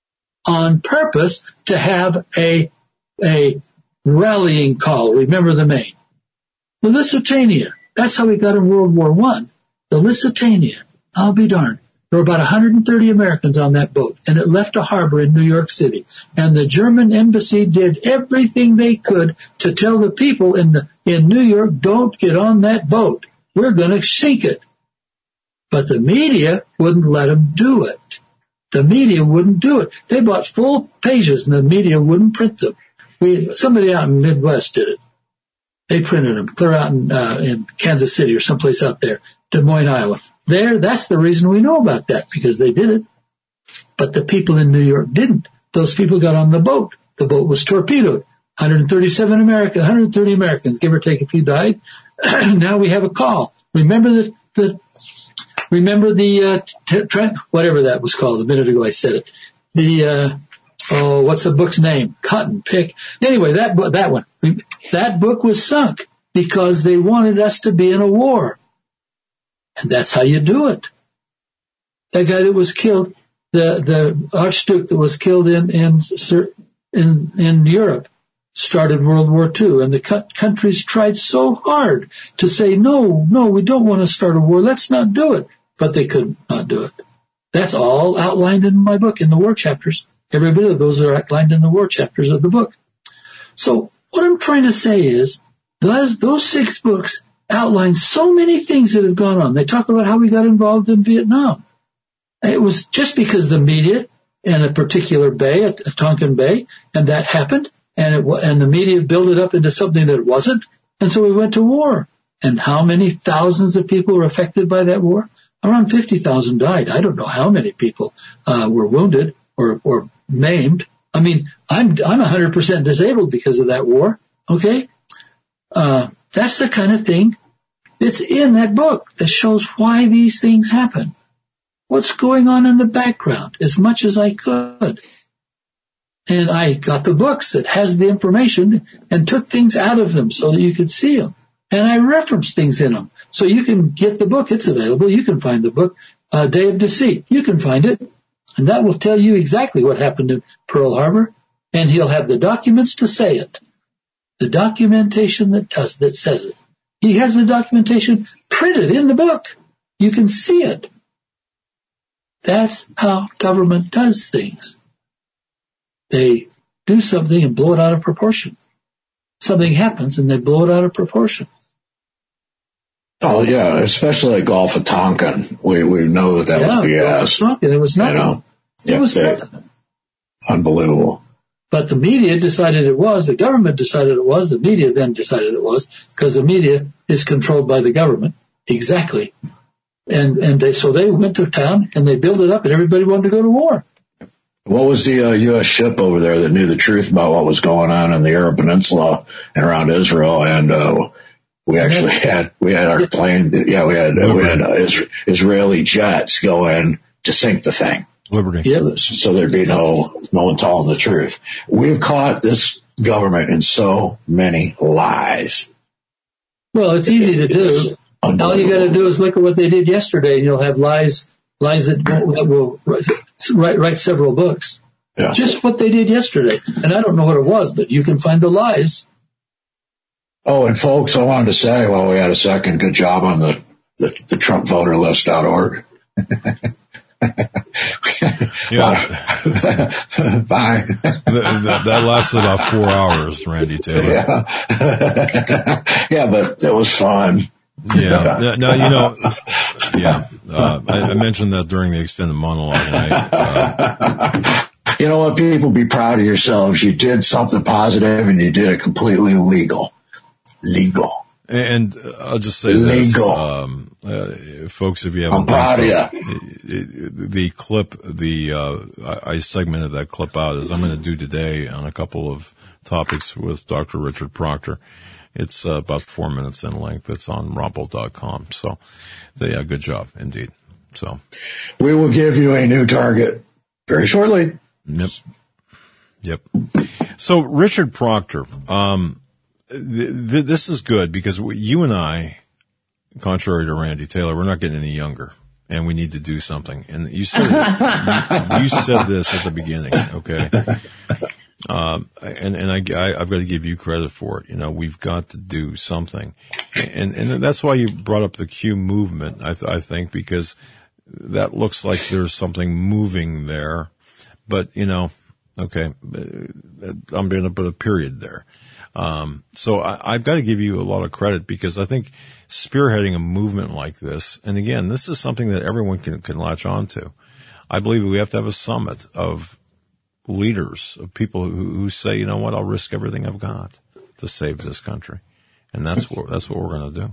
on purpose to have a, a rallying call, Remember the Maine. The Lusitania, that's how we got in World War One. The Lusitania, I'll be darned. There were about one hundred thirty Americans on that boat, and it left a harbor in New York City. And the German embassy did everything they could to tell the people in the, in New York, don't get on that boat. We're going to sink it. But the media wouldn't let them do it. The media wouldn't do it. They bought full pages, and the media wouldn't print them. We, somebody out in the Midwest did it. They printed them clear out in, uh, in Kansas City or someplace out there, Des Moines, Iowa. There, that's the reason we know about that, because they did it. But the people in New York didn't. Those people got on the boat. The boat was torpedoed. one hundred thirty-seven Americans, one hundred thirty Americans, give or take a few died. Now we have a call. Remember the, the remember the, uh, t- t- whatever that was called. A minute ago I said it. The, uh, oh, what's the book's name? Cotton Pick. Anyway, that book, that one, that book was sunk because they wanted us to be in a war. And that's how you do it. That guy that was killed, the, the Archduke that was killed in, in, in, in Europe started World War Two, and the co- countries tried so hard to say, no, no, we don't want to start a war. Let's not do it. But they could not do it. That's all outlined in my book, in the war chapters. Every bit of those are outlined in the war chapters of the book. So what I'm trying to say is those, those six books outline so many things that have gone on. They talk about how we got involved in Vietnam. It was just because the media in a particular bay, at Tonkin Bay, and that happened, and it, and the media built it up into something that it wasn't, and so we went to war. And how many thousands of people were affected by that war? Around fifty thousand died. I don't know how many people uh, were wounded or, or maimed. I mean, I'm I'm one hundred percent disabled because of that war, okay? Uh, that's the kind of thing that's in that book that shows why these things happen. What's going on in the background, as much as I could. And I got the books that has the information and took things out of them so that you could see them. And I referenced things in them. So you can get the book. It's available. You can find the book, uh, Day of Deceit. You can find it. And that will tell you exactly what happened in Pearl Harbor. And he'll have the documents to say it. The documentation that does, that says it. He has the documentation printed in the book. You can see it. That's how government does things. They do something and blow it out of proportion. Something happens and they blow it out of proportion. Oh, yeah, especially the Gulf of Tonkin. We we know that that yeah, was B S. Tonkin, it was nothing. You know? It yeah, was they, nothing. Unbelievable. But the media decided it was. The government decided it was. The media then decided it was, because the media is controlled by the government. Exactly. And and they, so they went to town and they built it up, and everybody wanted to go to war. What was the uh, U S ship over there that knew the truth about what was going on in the Arab Peninsula and around Israel? And uh, we actually had we had our plane. Yeah, we had we had uh, Israeli jets go in to sink the thing. Liberty. Yep. So there'd be no no one telling the truth. We've caught this government in so many lies. Well, it's easy to do. All you got to do is look at what they did yesterday, and you'll have lies lies that, that will write, write several books. Yeah. Just what they did yesterday. And I don't know what it was, but you can find the lies. Oh, and folks, I wanted to say, while we had a second, good job on the, the, the Trump voter list dot org. Yeah. Bye. that, that, that lasted about four hours, Randy Taylor. Yeah. Yeah, but it was fun. Yeah. No, you know, yeah. Uh, I, I mentioned that during the extended monologue. And I, uh, you know what, people, be proud of yourselves. You did something positive and you did it completely legal. Legal. And I'll just say legal. this, um, uh, folks, if you haven't, I'm proud of you. The clip, the uh, I segmented that clip out, as I'm going to do today on a couple of topics with Doctor Richard Proctor. It's uh, about four minutes in length. It's on Rumble dot com. So, yeah, good job indeed. So, we will give you a new target very shortly. Yep. Yep. So, Richard Proctor, um, th- th- this is good because you and I, contrary to Randy Taylor, we're not getting any younger, and we need to do something. And you said you, you said this at the beginning, okay? Um, and and I, I I've got to give you credit for it. You know, we've got to do something, and and that's why you brought up the Q movement. I th- I think because that looks like there's something moving there. But, you know, okay, I'm going to put a period there. Um, so I, I've got to give you a lot of credit because I think spearheading a movement like this, and again, this is something that everyone can, can latch on to. I believe we have to have a summit of leaders, of people who, who say, you know what, I'll risk everything I've got to save this country. And that's what, that's what we're going to do.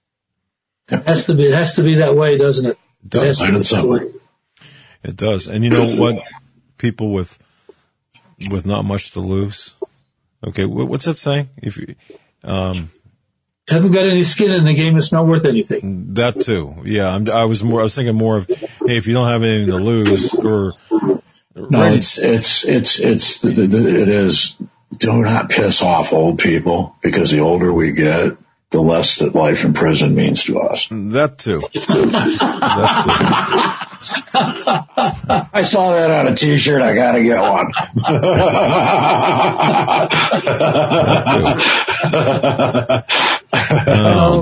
It has to be, it has to be that way, doesn't it? It does. It, has to be that way. It does. And you know what? People with with not much to lose. Okay, what's that saying? If you um, haven't got any skin in the game, it's not worth anything. That too. Yeah, I'm, I was more. I was thinking more of, hey, if you don't have anything to lose, or no, right. it's it's it's it's the, the, the, it is. Do not piss off old people because the older we get, the less that life in prison means to us. That too. That too. I saw that on a T-shirt. I gotta get one. Oh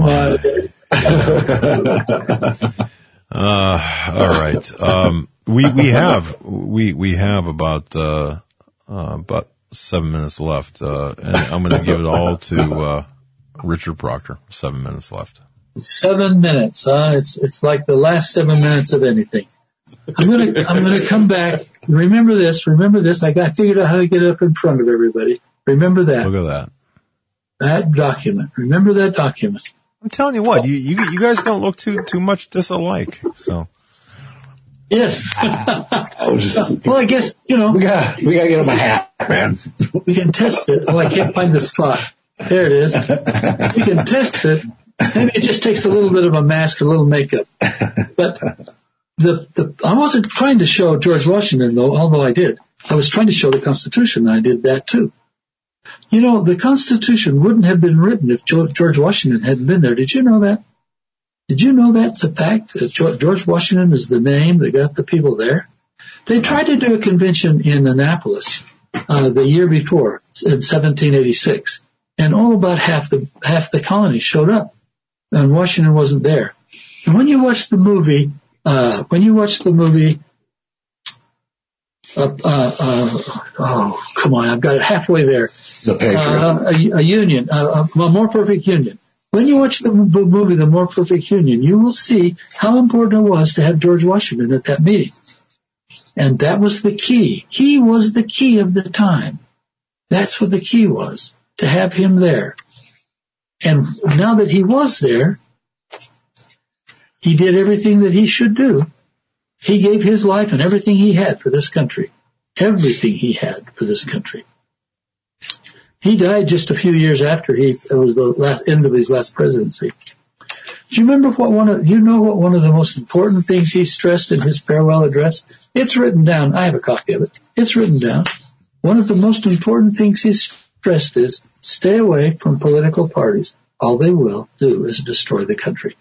my! uh, all right. Um, we we have we we have about uh, uh, about seven minutes left, uh, and I'm going to give it all to uh, Richard Proctor. Seven minutes left. Seven minutes. Huh? It's it's like the last seven minutes of anything. I'm gonna I'm gonna come back. Remember this. Remember this. I got figured out how to get up in front of everybody. Remember that. Look at that. That document. Remember that document. I'm telling you what. You you you guys don't look too too much disalike. So. Yes. Well, I guess you know we got we got to get him a hat, man. We can test it. Oh, I can't find the spot. There it is. We can test it. Maybe it just takes a little bit of a mask, a little makeup. But the, the, I wasn't trying to show George Washington, though, although I did. I was trying to show the Constitution, and I did that, too. You know, the Constitution wouldn't have been written if George Washington hadn't been there. Did you know that? Did you know that's a fact? That George Washington is the name that got the people there? They tried to do a convention in Annapolis uh, the year before, in seventeen eighty-six, and all about half the half the colony showed up. And Washington wasn't there. And when you watch the movie, uh, when you watch the movie, uh, uh, uh, oh, come on, I've got it halfway there. The Patriot. Uh, a, a union, a, a more perfect union. When you watch the movie, The More Perfect Union, you will see how important it was to have George Washington at that meeting. And that was the key. He was the key of the time. That's what the key was, to have him there. And now that he was there, he did everything that he should do. He gave his life and everything he had for this country. Everything he had for this country. He died just a few years after he, it was the last end of his last presidency. Do you remember what one of, you know what one of the most important things he stressed in his farewell address? It's written down. I have a copy of it. It's written down. One of the most important things he stressed is stay away from political parties. All they will do is destroy the country.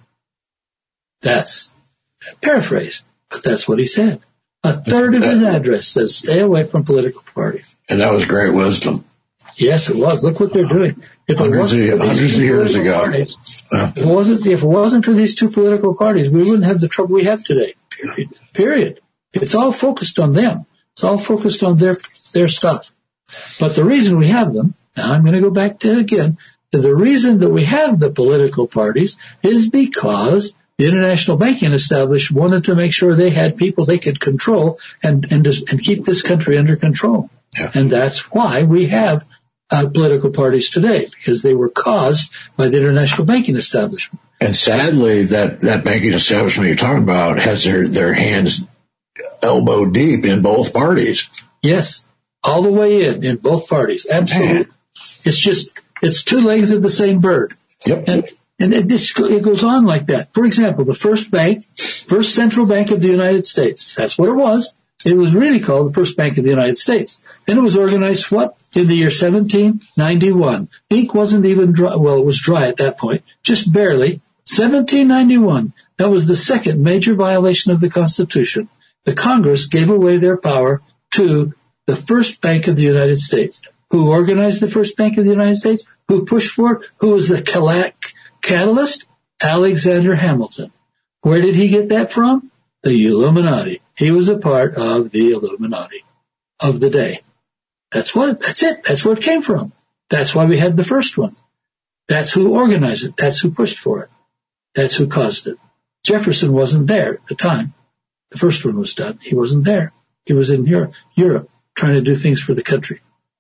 That's paraphrased, but that's what he said. A third of his address says stay away from political parties. And that was great wisdom. Yes, it was. Look what they're doing. If it hundreds wasn't of, for these hundreds two of years political ago. parties, Yeah. it wasn't, if it wasn't for these two political parties, we wouldn't have the trouble we have today. Period. Period. It's all focused on them. It's all focused on their, their stuff. But the reason we have them, now I'm going to go back to again, to the reason that we have the political parties is because the international banking establishment wanted to make sure they had people they could control and, and, and keep this country under control. Yeah. And that's why we have uh, political parties today, because they were caused by the international banking establishment. And sadly, that, that banking establishment you're talking about has their, their hands elbow deep in both parties. Yes, all the way in, in both parties. Absolutely. Man. It's just, it's two legs of the same bird. Yep. And, and it, this, it goes on like that. For example, the first bank, first central bank of the United States, that's what it was. It was really called the First Bank of the United States. Then it was organized, what? In the year seventeen ninety-one. Ink wasn't even dry. Well, it was dry at that point, just barely. seventeen ninety-one. That was the second major violation of the Constitution. The Congress gave away their power to the First Bank of the United States. Who organized the First Bank of the United States? Who pushed for it? Who was the catalyst? Alexander Hamilton. Where did he get that from? The Illuminati. He was a part of the Illuminati of the day. That's what, that's it. That's where it came from. That's why we had the first one. That's who organized it. That's who pushed for it. That's who caused it. Jefferson wasn't there at the time. The first one was done. He wasn't there. He was in Europe, Europe trying to do things for the country.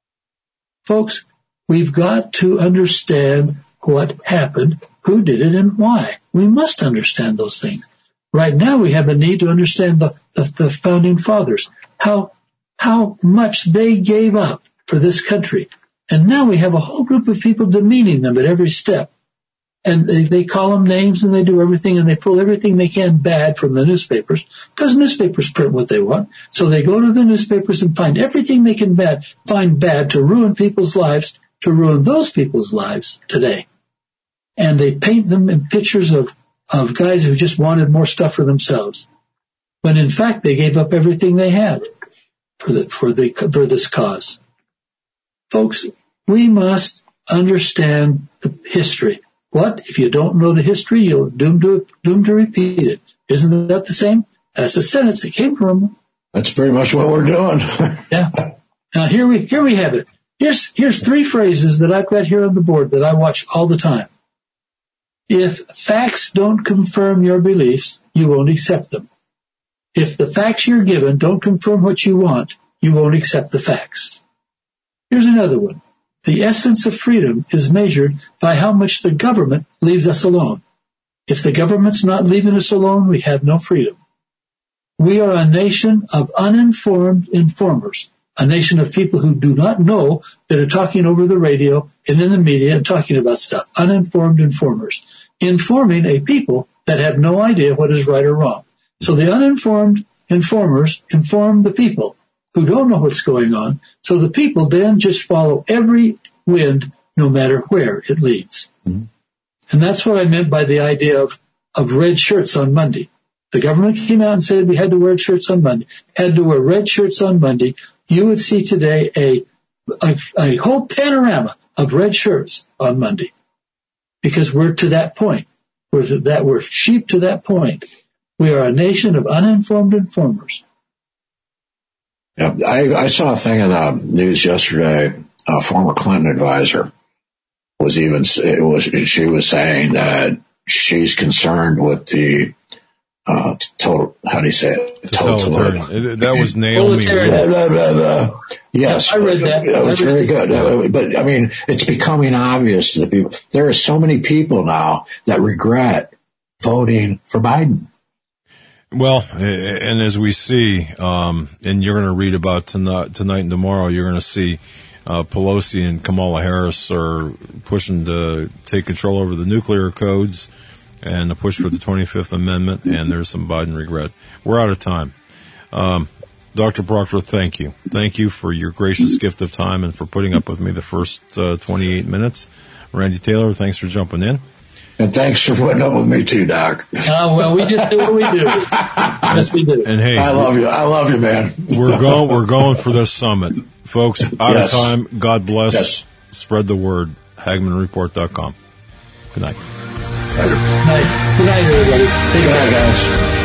Folks, we've got to understand what happened, who did it, and why. We must understand those things. Right now, we have a need to understand the, the, the founding fathers, how, how much they gave up for this country. And now we have a whole group of people demeaning them at every step. And they, they call them names and they do everything and they pull everything they can bad from the newspapers because newspapers print what they want. So they go to the newspapers and find everything they can bad, find bad to ruin people's lives, to ruin those people's lives today. And they paint them in pictures of of guys who just wanted more stuff for themselves, when in fact they gave up everything they had for the for the for this cause. Folks, we must understand the history. What if you don't know the history? You're doomed to doomed to repeat it. Isn't that the same? That's the sentence that came from them. That's pretty much what we're doing. Yeah. Now here we here we have it. Here's here's three phrases that I've got here on the board that I watch all the time. If facts don't confirm your beliefs, you won't accept them. If the facts you're given don't confirm what you want, you won't accept the facts. Here's another one. The essence of freedom is measured by how much the government leaves us alone. If the government's not leaving us alone, we have no freedom. We are a nation of uninformed informers, a nation of people who do not know that are talking over the radio and in the media and talking about stuff. Uninformed informers, informing a people that have no idea what is right or wrong. So the uninformed informers inform the people who don't know what's going on. So the people then just follow every wind, no matter where it leads. Mm-hmm. And that's what I meant by the idea of, of red shirts on Monday. The government came out and said we had to wear shirts on Monday, had to wear red shirts on Monday. You would see today a, a, a whole panorama of red shirts on Monday, because we're to that point. We're to that, we're sheep to that point. We are a nation of uninformed informers. Yeah, I, I saw a thing in the news yesterday. A former Clinton advisor was even, it was, she was saying that she's concerned with the Uh, total, how do you say it? Totalitarian. That was Naomi. Blah, blah, blah, blah. Yes. I read that. That was very good. That. But, I mean, it's becoming obvious to the people. There are so many people now that regret voting for Biden. Well, and as we see, um, and you're going to read about tonight, tonight and tomorrow, you're going to see uh, Pelosi and Kamala Harris are pushing to take control over the nuclear codes. and the push for the twenty-fifth Amendment, and there's some Biden regret. We're out of time. Um, Doctor Proctor, thank you. Thank you for your gracious gift of time and for putting up with me the first uh, twenty-eight minutes. Randy Taylor, thanks for jumping in. And thanks for putting up with me too, Doc. Uh, well, we just do what we do. Yes, we do. And hey, I love you. I love you, man. We're going. We're going for this summit, folks. Out yes. of time. God bless. Yes. Spread the word. Hagman Report dot com. Good night. Later. Good night. Good night, everybody. Take Good night, guys.